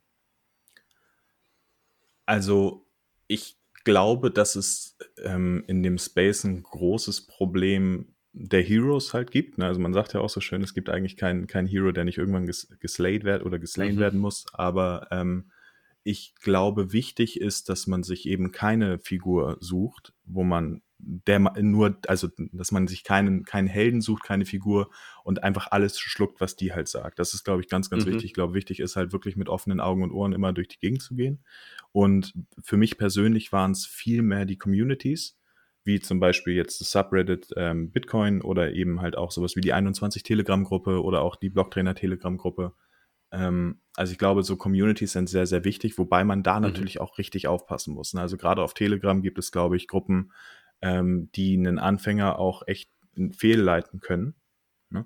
Also ich glaube, dass es ähm, in dem Space ein großes Problem der Heroes halt gibt. Ne? Also man sagt ja auch so schön, es gibt eigentlich keinen kein Hero, der nicht irgendwann ges geslayed wird oder geslain Mhm. werden muss. Aber ähm, ich glaube, wichtig ist, dass man sich eben keine Figur sucht, wo man der ma- nur, also dass man sich keinen, keinen Helden sucht, keine Figur und einfach alles schluckt, was die halt sagt. Das ist, glaube ich, ganz, ganz Mhm. wichtig. Ich glaube, wichtig ist halt wirklich mit offenen Augen und Ohren immer durch die Gegend zu gehen. Und für mich persönlich waren es viel mehr die Communities, wie zum Beispiel jetzt das Subreddit ähm, Bitcoin oder eben halt auch sowas wie die einundzwanzig Telegram-Gruppe oder auch die Blocktrainer Telegram-Gruppe. Ähm, also ich glaube, so Communities sind sehr, sehr wichtig, wobei man da Mhm. natürlich auch richtig aufpassen muss. Ne? Also gerade auf Telegram gibt es, glaube ich, Gruppen, ähm, die einen Anfänger auch echt fehlleiten können. Ne?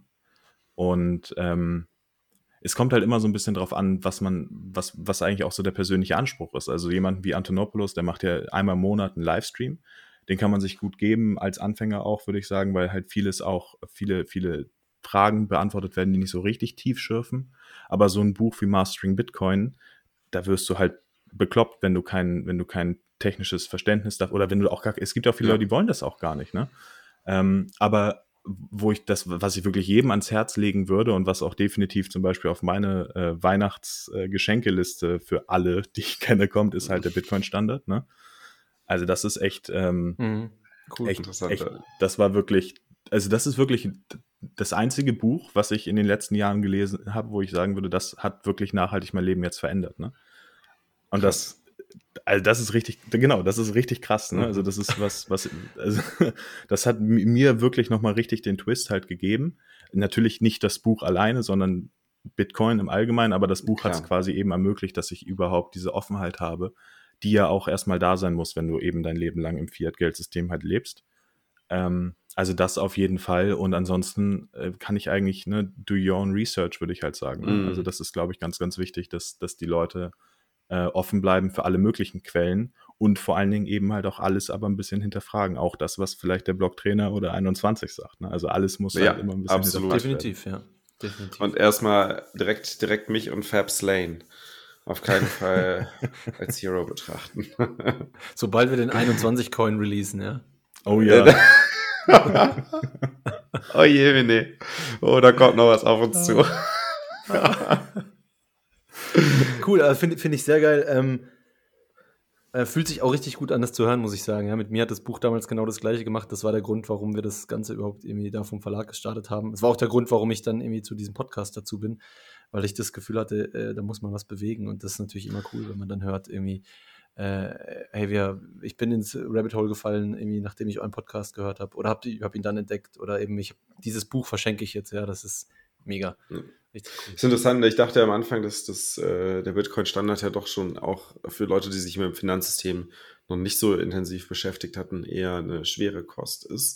Und ähm, es kommt halt immer so ein bisschen drauf an, was man, was, was eigentlich auch so der persönliche Anspruch ist. Also jemand wie Antonopoulos, der macht ja einmal im Monat einen Livestream. Den kann man sich gut geben als Anfänger auch, würde ich sagen, weil halt vieles auch, viele, viele Fragen beantwortet werden, die nicht so richtig tief schürfen. Aber so ein Buch wie Mastering Bitcoin, da wirst du halt bekloppt, wenn du kein, wenn du kein technisches Verständnis darf, oder wenn du auch gar, es gibt auch viele Ja. Leute, die wollen das auch gar nicht, ne? Ähm, aber wo ich das, was ich wirklich jedem ans Herz legen würde und was auch definitiv zum Beispiel auf meine äh, Weihnachtsgeschenkeliste äh, für alle, die ich kenne, kommt, ist halt der Bitcoin-Standard, ne? Also das ist echt, ähm, Mhm. Cool. echt, Interessant. echt, das war wirklich, also das ist wirklich das einzige Buch, was ich in den letzten Jahren gelesen habe, wo ich sagen würde, das hat wirklich nachhaltig mein Leben jetzt verändert, ne? Und Krass. das, also das ist richtig, genau, das ist richtig krass, ne? Mhm. Also das ist was, was, also das hat mi- mir wirklich nochmal richtig den Twist halt gegeben. Natürlich nicht das Buch alleine, sondern Bitcoin im Allgemeinen, aber das Buch hat es Klar. quasi eben ermöglicht, dass ich überhaupt diese Offenheit habe, die ja auch erstmal da sein muss, wenn du eben dein Leben lang im Fiat-Geldsystem halt lebst. Ähm, also das auf jeden Fall. Und ansonsten äh, kann ich eigentlich, ne, do your own research, würde ich halt sagen. Ne? Mhm. Also das ist, glaube ich, ganz, ganz wichtig, dass, dass die Leute äh, offen bleiben für alle möglichen Quellen und vor allen Dingen eben halt auch alles aber ein bisschen hinterfragen. Auch das, was vielleicht der Blocktrainer oder einundzwanzig sagt. Ne? Also alles muss Ja, halt immer ein bisschen absolut. hinterfragt werden. Definitiv, ja. Definitiv. Und erstmal direkt, direkt mich und Fab Slane auf keinen Fall als Hero betrachten. Sobald wir den einundzwanzig-Coin releasen, ja. Oh ja. Oh je, nee. Oh, da kommt noch was auf uns zu. Cool, also finde find ich sehr geil. Ähm, äh, fühlt sich auch richtig gut an, das zu hören, muss ich sagen. Ja, mit mir hat das Buch damals genau das Gleiche gemacht. Das war der Grund, warum wir das Ganze überhaupt irgendwie da vom Verlag gestartet haben. Es war auch der Grund, warum ich dann irgendwie zu diesem Podcast dazu bin, weil ich das Gefühl hatte, äh, da muss man was bewegen. Und das ist natürlich immer cool, wenn man dann hört, irgendwie, äh, hey, wir, ich bin ins Rabbit Hole gefallen, irgendwie, nachdem ich euren Podcast gehört habe, oder habe hab ihn dann entdeckt, oder eben, ich, dieses Buch verschenke ich jetzt, ja, das ist mega. Richtig cool. Das ist interessant, ich dachte am Anfang, dass das, äh, der Bitcoin-Standard ja doch schon auch für Leute, die sich mit dem Finanzsystem noch nicht so intensiv beschäftigt hatten, eher eine schwere Kost ist.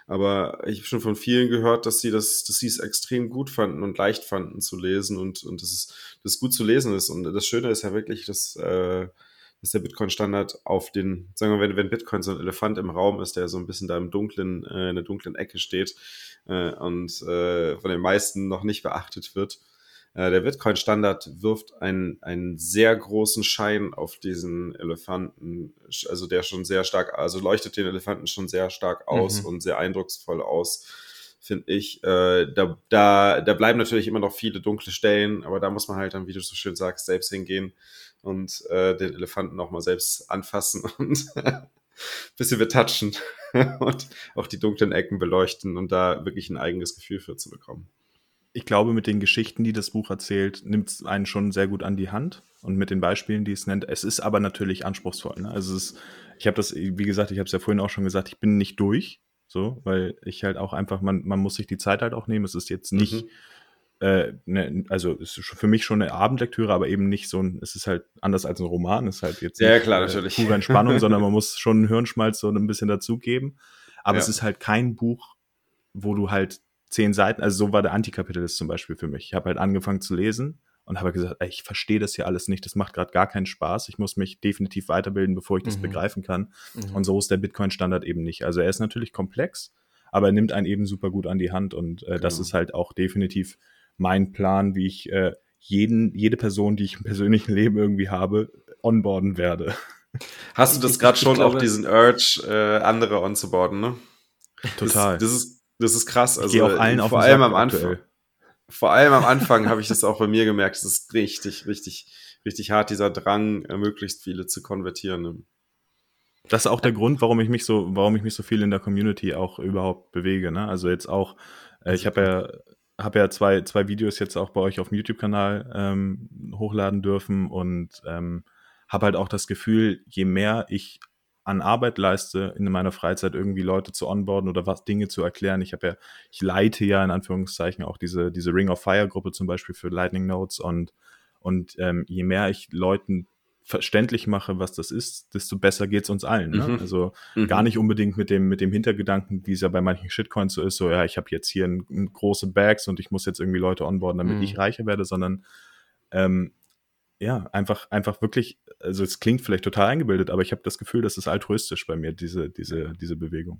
Aber ich habe schon von vielen gehört, dass sie das, dass sie es extrem gut fanden und leicht fanden zu lesen und, und dass es, dass es gut zu lesen ist. Und das Schöne ist ja wirklich, dass, äh, dass der Bitcoin-Standard auf den, sagen wir, wenn, wenn Bitcoin so ein Elefant im Raum ist, der so ein bisschen da im dunklen, äh, in der dunklen Ecke steht äh, und äh, von den meisten noch nicht beachtet wird. Äh, der Bitcoin-Standard wirft einen, einen sehr großen Schein auf diesen Elefanten, also der schon sehr stark, also leuchtet den Elefanten schon sehr stark aus mhm. und sehr eindrucksvoll aus, finde ich. Äh, da, da, da bleiben natürlich immer noch viele dunkle Stellen, aber da muss man halt dann, wie du so schön sagst, selbst hingehen und äh, den Elefanten auch mal selbst anfassen und ein bisschen betatschen und auch die dunklen Ecken beleuchten und da wirklich ein eigenes Gefühl für zu bekommen. Ich glaube, mit den Geschichten, die das Buch erzählt, nimmt es einen schon sehr gut an die Hand und mit den Beispielen, die es nennt. Es ist aber natürlich anspruchsvoll. Ne? Also es ist, ich habe das, wie gesagt, ich habe es ja vorhin auch schon gesagt, ich bin nicht durch, so, weil ich halt auch einfach, man, man muss sich die Zeit halt auch nehmen. Es ist jetzt nicht, mhm. äh, ne, also es ist für mich schon eine Abendlektüre, aber eben nicht so ein, es ist halt anders als ein Roman, es ist halt jetzt ja, nicht klar, natürlich. pure Entspannung, sondern man muss schon einen Hirnschmalz so ein bisschen dazugeben. Aber ja. es ist halt kein Buch, wo du halt zehn Seiten, also so war der Antikapitalist zum Beispiel für mich. Ich habe halt angefangen zu lesen und habe gesagt, ey, ich verstehe das hier alles nicht, das macht gerade gar keinen Spaß, ich muss mich definitiv weiterbilden, bevor ich das mhm. begreifen kann. Mhm. Und so ist der Bitcoin-Standard eben nicht. Also er ist natürlich komplex, aber er nimmt einen eben super gut an die Hand und äh, genau. das ist halt auch definitiv mein Plan, wie ich äh, jeden, jede Person, die ich im persönlichen Leben irgendwie habe, onboarden werde. Hast du das gerade schon glaube, auch diesen Urge, äh, andere onzuboarden, ne? Total. Das, das ist Das ist krass. Also, ich gehe auch allen vor auf allem am Anfang. Vor allem am Anfang habe ich das auch bei mir gemerkt. Es ist richtig, richtig, richtig hart, dieser Drang, möglichst viele zu konvertieren. Das ist auch der Grund, warum ich mich so, warum ich mich so viel in der Community auch überhaupt bewege. Ne? Also jetzt auch, äh, ich habe ja, habe ja zwei, zwei Videos jetzt auch bei euch auf dem YouTube-Kanal ähm, hochladen dürfen und ähm, habe halt auch das Gefühl, je mehr ich an Arbeit leiste, in meiner Freizeit irgendwie Leute zu onboarden oder was Dinge zu erklären. Ich habe ja, ich leite ja in Anführungszeichen auch diese, diese Ring of Fire Gruppe zum Beispiel für Lightning Nodes und, und ähm, je mehr ich Leuten verständlich mache, was das ist, desto besser geht's uns allen. Ne? Mhm. Also mhm. gar nicht unbedingt mit dem, mit dem Hintergedanken, wie es ja bei manchen Shitcoins so ist, so ja, ich habe jetzt hier ein, ein große Bags und ich muss jetzt irgendwie Leute onboarden, damit mhm. ich reicher werde, sondern ähm, ja, einfach, einfach wirklich, also es klingt vielleicht total eingebildet, aber ich habe das Gefühl, das ist altruistisch bei mir, diese, diese, diese Bewegung.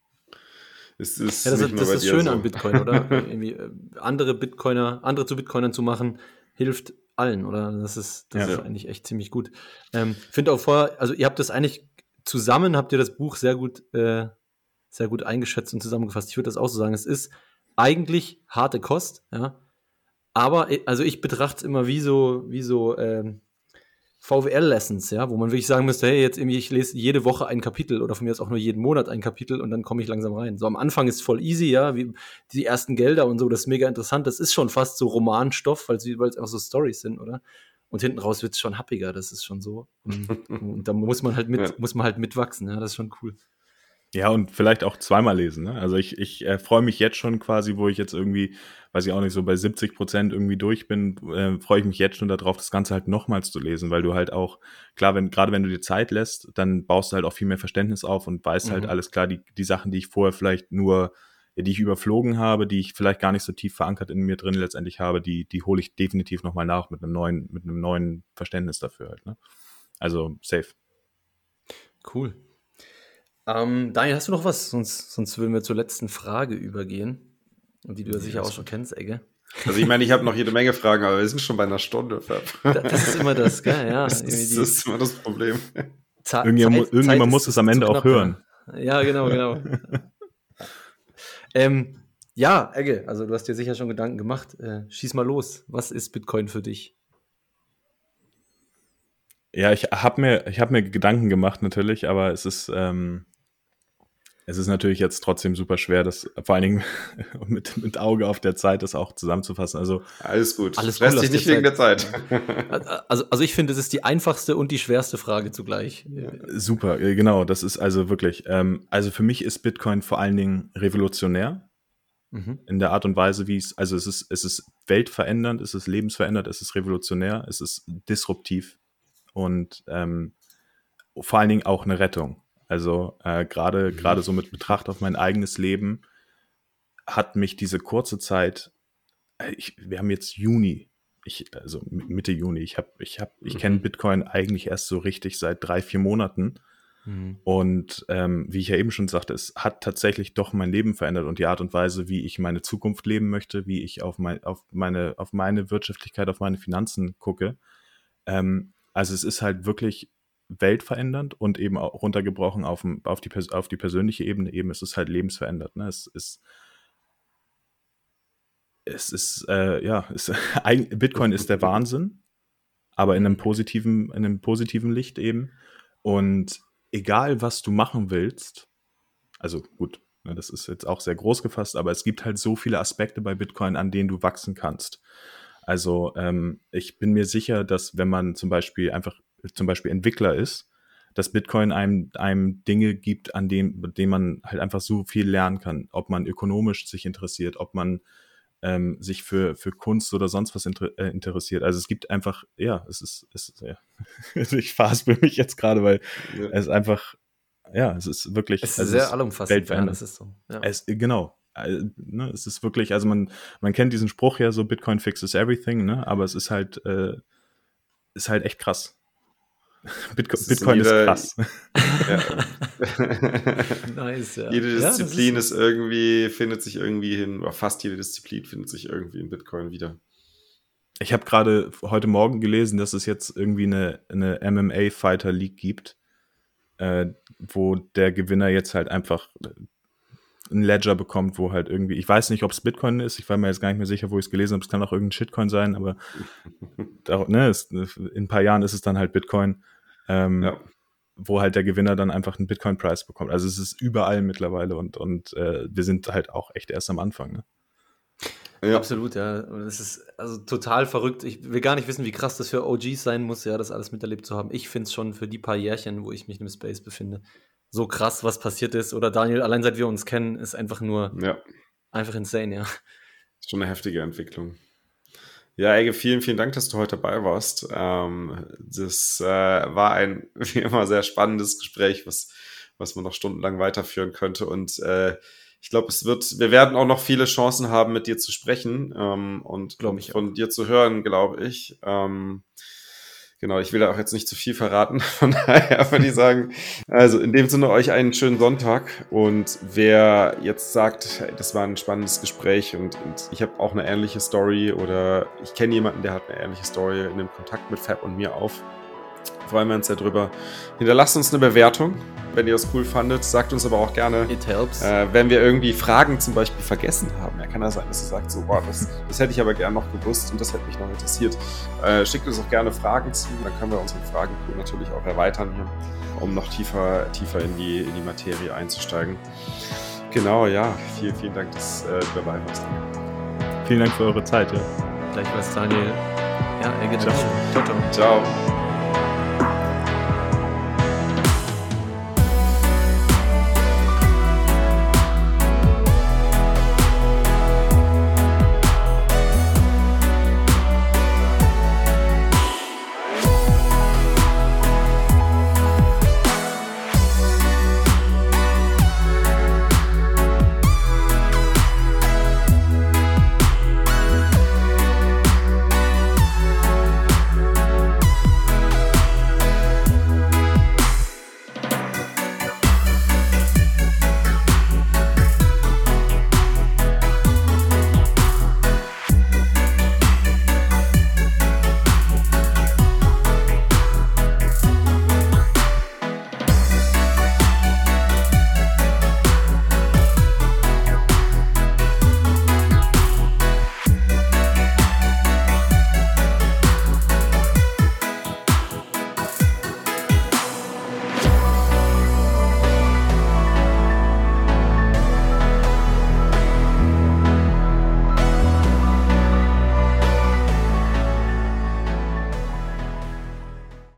Es ist ja, das ist das, ist das Schöne so. An Bitcoin, oder? Irgendwie andere Bitcoiner, andere zu Bitcoinern zu machen, hilft allen, oder? Das ist, das ja. ist eigentlich echt ziemlich gut. Ähm, finde auch vorher, also ihr habt das eigentlich zusammen, habt ihr das Buch sehr gut, äh, sehr gut eingeschätzt und zusammengefasst. Ich würde das auch so sagen. Es ist eigentlich harte Kost, ja. Aber, also ich betrachte es immer wie so, wie so ähm, V W L-Lessons, ja, wo man wirklich sagen müsste, hey, jetzt irgendwie, ich lese jede Woche ein Kapitel oder von mir aus auch nur jeden Monat ein Kapitel und dann komme ich langsam rein. So am Anfang ist voll easy, ja, wie die ersten Gelder und so, das ist mega interessant. Das ist schon fast so Romanstoff, weil es einfach so Storys sind, oder? Und hinten raus wird es schon happiger, das ist schon so. Und, und da muss man halt mit, ja. muss man halt mitwachsen, ja, das ist schon cool. Ja, und vielleicht auch zweimal lesen. Ne? Also ich, ich äh, freue mich jetzt schon quasi, wo ich jetzt irgendwie, weiß ich auch nicht, so bei siebzig Prozent irgendwie durch bin, äh, freue ich mich jetzt schon darauf, das Ganze halt nochmals zu lesen, weil du halt auch, klar, wenn gerade wenn du dir Zeit lässt, dann baust du halt auch viel mehr Verständnis auf und weißt mhm. halt alles klar, die, die Sachen, die ich vorher vielleicht nur, die ich überflogen habe, die ich vielleicht gar nicht so tief verankert in mir drin letztendlich habe, die, die hole ich definitiv nochmal nach mit einem neuen, mit einem neuen Verständnis dafür halt. Ne? Also safe. Cool. Ähm, Daniel, hast du noch was? Sonst, sonst würden wir zur letzten Frage übergehen. Und die du ja sicher auch schon kennst, Egge. Also ich meine, ich habe noch jede Menge Fragen, aber wir sind schon bei einer Stunde. Das ist immer das, gell? Ja, das, ist, das ist immer das Problem. Zeit, Irgendjemand, irgendjemand muss es am Ende auch hören. Ja, genau, genau. ähm, ja, Egge, also du hast dir sicher schon Gedanken gemacht. Äh, schieß mal los. Was ist Bitcoin für dich? Ja, ich habe mir, ich habe mir Gedanken gemacht natürlich, aber es ist, ähm, es ist natürlich jetzt trotzdem super schwer, das vor allen Dingen mit, mit Auge auf der Zeit das auch zusammenzufassen. Also alles gut. Alles Stress dich nicht wegen der Zeit. Also, also ich finde, das ist die einfachste und die schwerste Frage zugleich. Super, genau. Das ist also wirklich. Ähm, also für mich ist Bitcoin vor allen Dingen revolutionär mhm. in der Art und Weise, wie es. Also es ist, es ist weltverändernd, es ist lebensverändernd, es ist revolutionär, es ist disruptiv und ähm, vor allen Dingen auch eine Rettung. Also äh, gerade gerade so mit Betracht auf mein eigenes Leben hat mich diese kurze Zeit, äh, ich, wir haben jetzt Juni, ich, also Mitte Juni, ich habe, ich habe, ich Mhm. kenne Bitcoin eigentlich erst so richtig seit drei, vier Monaten. Mhm. Und ähm, wie ich ja eben schon sagte, es hat tatsächlich doch mein Leben verändert und die Art und Weise, wie ich meine Zukunft leben möchte, wie ich auf, mein, auf, meine, auf meine Wirtschaftlichkeit, auf meine Finanzen gucke. Ähm, also es ist halt wirklich weltverändernd und eben auch runtergebrochen auf, dem- auf, die, pers- auf die persönliche Ebene eben. Es ist halt lebensverändert. Ne? Es ist, es ist äh, ja, es, eig- Bitcoin ist der Wahnsinn, aber in einem positiven, in einem positiven Licht eben. Und egal, was du machen willst, also gut, ne, das ist jetzt auch sehr groß gefasst, aber es gibt halt so viele Aspekte bei Bitcoin, an denen du wachsen kannst. Also ähm, ich bin mir sicher, dass wenn man zum Beispiel einfach zum Beispiel Entwickler ist, dass Bitcoin einem, einem Dinge gibt, an dem, denen man halt einfach so viel lernen kann. Ob man ökonomisch sich interessiert, ob man ähm, sich für, für Kunst oder sonst was inter, äh, interessiert. Also es gibt einfach, ja, es ist, es ist ja. Ich verhaspel mich jetzt gerade, weil Ja. es einfach, ja, es ist wirklich, Es ist also sehr es ist allumfassend, ja, weltverändernd. das ist so. Ja. Es, genau. Äh, ne, es ist wirklich, also man, man kennt diesen Spruch ja so, Bitcoin fixes everything, ne? Aber es ist halt, äh, ist halt echt krass. Bitco Es ist in Bitcoin ist jeder- krass. Ja. Nice, ja. Jede Ja, das Disziplin ist ist, irgendwie, findet sich irgendwie hin, oder fast jede Disziplin findet sich irgendwie in Bitcoin wieder. Ich habe gerade heute Morgen gelesen, dass es jetzt irgendwie eine, eine M M A-Fighter League gibt, äh, wo der Gewinner jetzt halt einfach ein Ledger bekommt, wo halt irgendwie, ich weiß nicht, ob es Bitcoin ist, ich war mir jetzt gar nicht mehr sicher, wo ich es gelesen habe, es kann auch irgendein Shitcoin sein, aber da, ne, es, in ein paar Jahren ist es dann halt Bitcoin, ähm, Ja. wo halt der Gewinner dann einfach einen Bitcoin-Preis bekommt. Also es ist überall mittlerweile und, und äh, wir sind halt auch echt erst am Anfang. Ne? Ja. Absolut, ja. Und es ist also total verrückt. Ich will gar nicht wissen, wie krass das für O Gs sein muss, ja, das alles miterlebt zu haben. Ich finde es schon für die paar Jährchen, wo ich mich im Space befinde, so krass, was passiert ist. Oder Daniel, allein seit wir uns kennen, ist einfach nur Ja. einfach insane, ja. Ist schon eine heftige Entwicklung. Ja, Ege, vielen, vielen Dank, dass du heute dabei warst. Ähm, das äh, war ein, wie immer, sehr spannendes Gespräch, was, was man noch stundenlang weiterführen könnte. Und äh, ich glaube, es wird, wir werden auch noch viele Chancen haben, mit dir zu sprechen ähm, und, Glaub und ich von dir zu hören, glaube ich. Ähm, genau, ich will da auch jetzt nicht zu viel verraten. Von daher würde ich sagen, also in dem Sinne euch einen schönen Sonntag. Und wer jetzt sagt, hey, das war ein spannendes Gespräch und, und ich habe auch eine ähnliche Story oder ich kenne jemanden, der hat eine ähnliche Story, nimmt Kontakt mit Fab und mir auf. Freuen wir uns sehr drüber. Hinterlasst uns eine Bewertung, wenn ihr das cool fandet. Sagt uns aber auch gerne, It helps. äh, wenn wir irgendwie Fragen zum Beispiel vergessen haben. Ja, kann das sein, dass ihr sagt, so, wow, das, das hätte ich aber gerne noch gewusst und das hätte mich noch interessiert. Äh, schickt uns auch gerne Fragen zu, dann können wir unseren Fragenpool natürlich auch erweitern hier, um noch tiefer, tiefer in die, in die Materie einzusteigen. Genau, ja, vielen, vielen Dank, dass äh, du dabei warst. Vielen Dank für eure Zeit. Ja. Gleichfalls, Daniel. Ja, Ege, Ciao. Ciao, ciao. Ciao.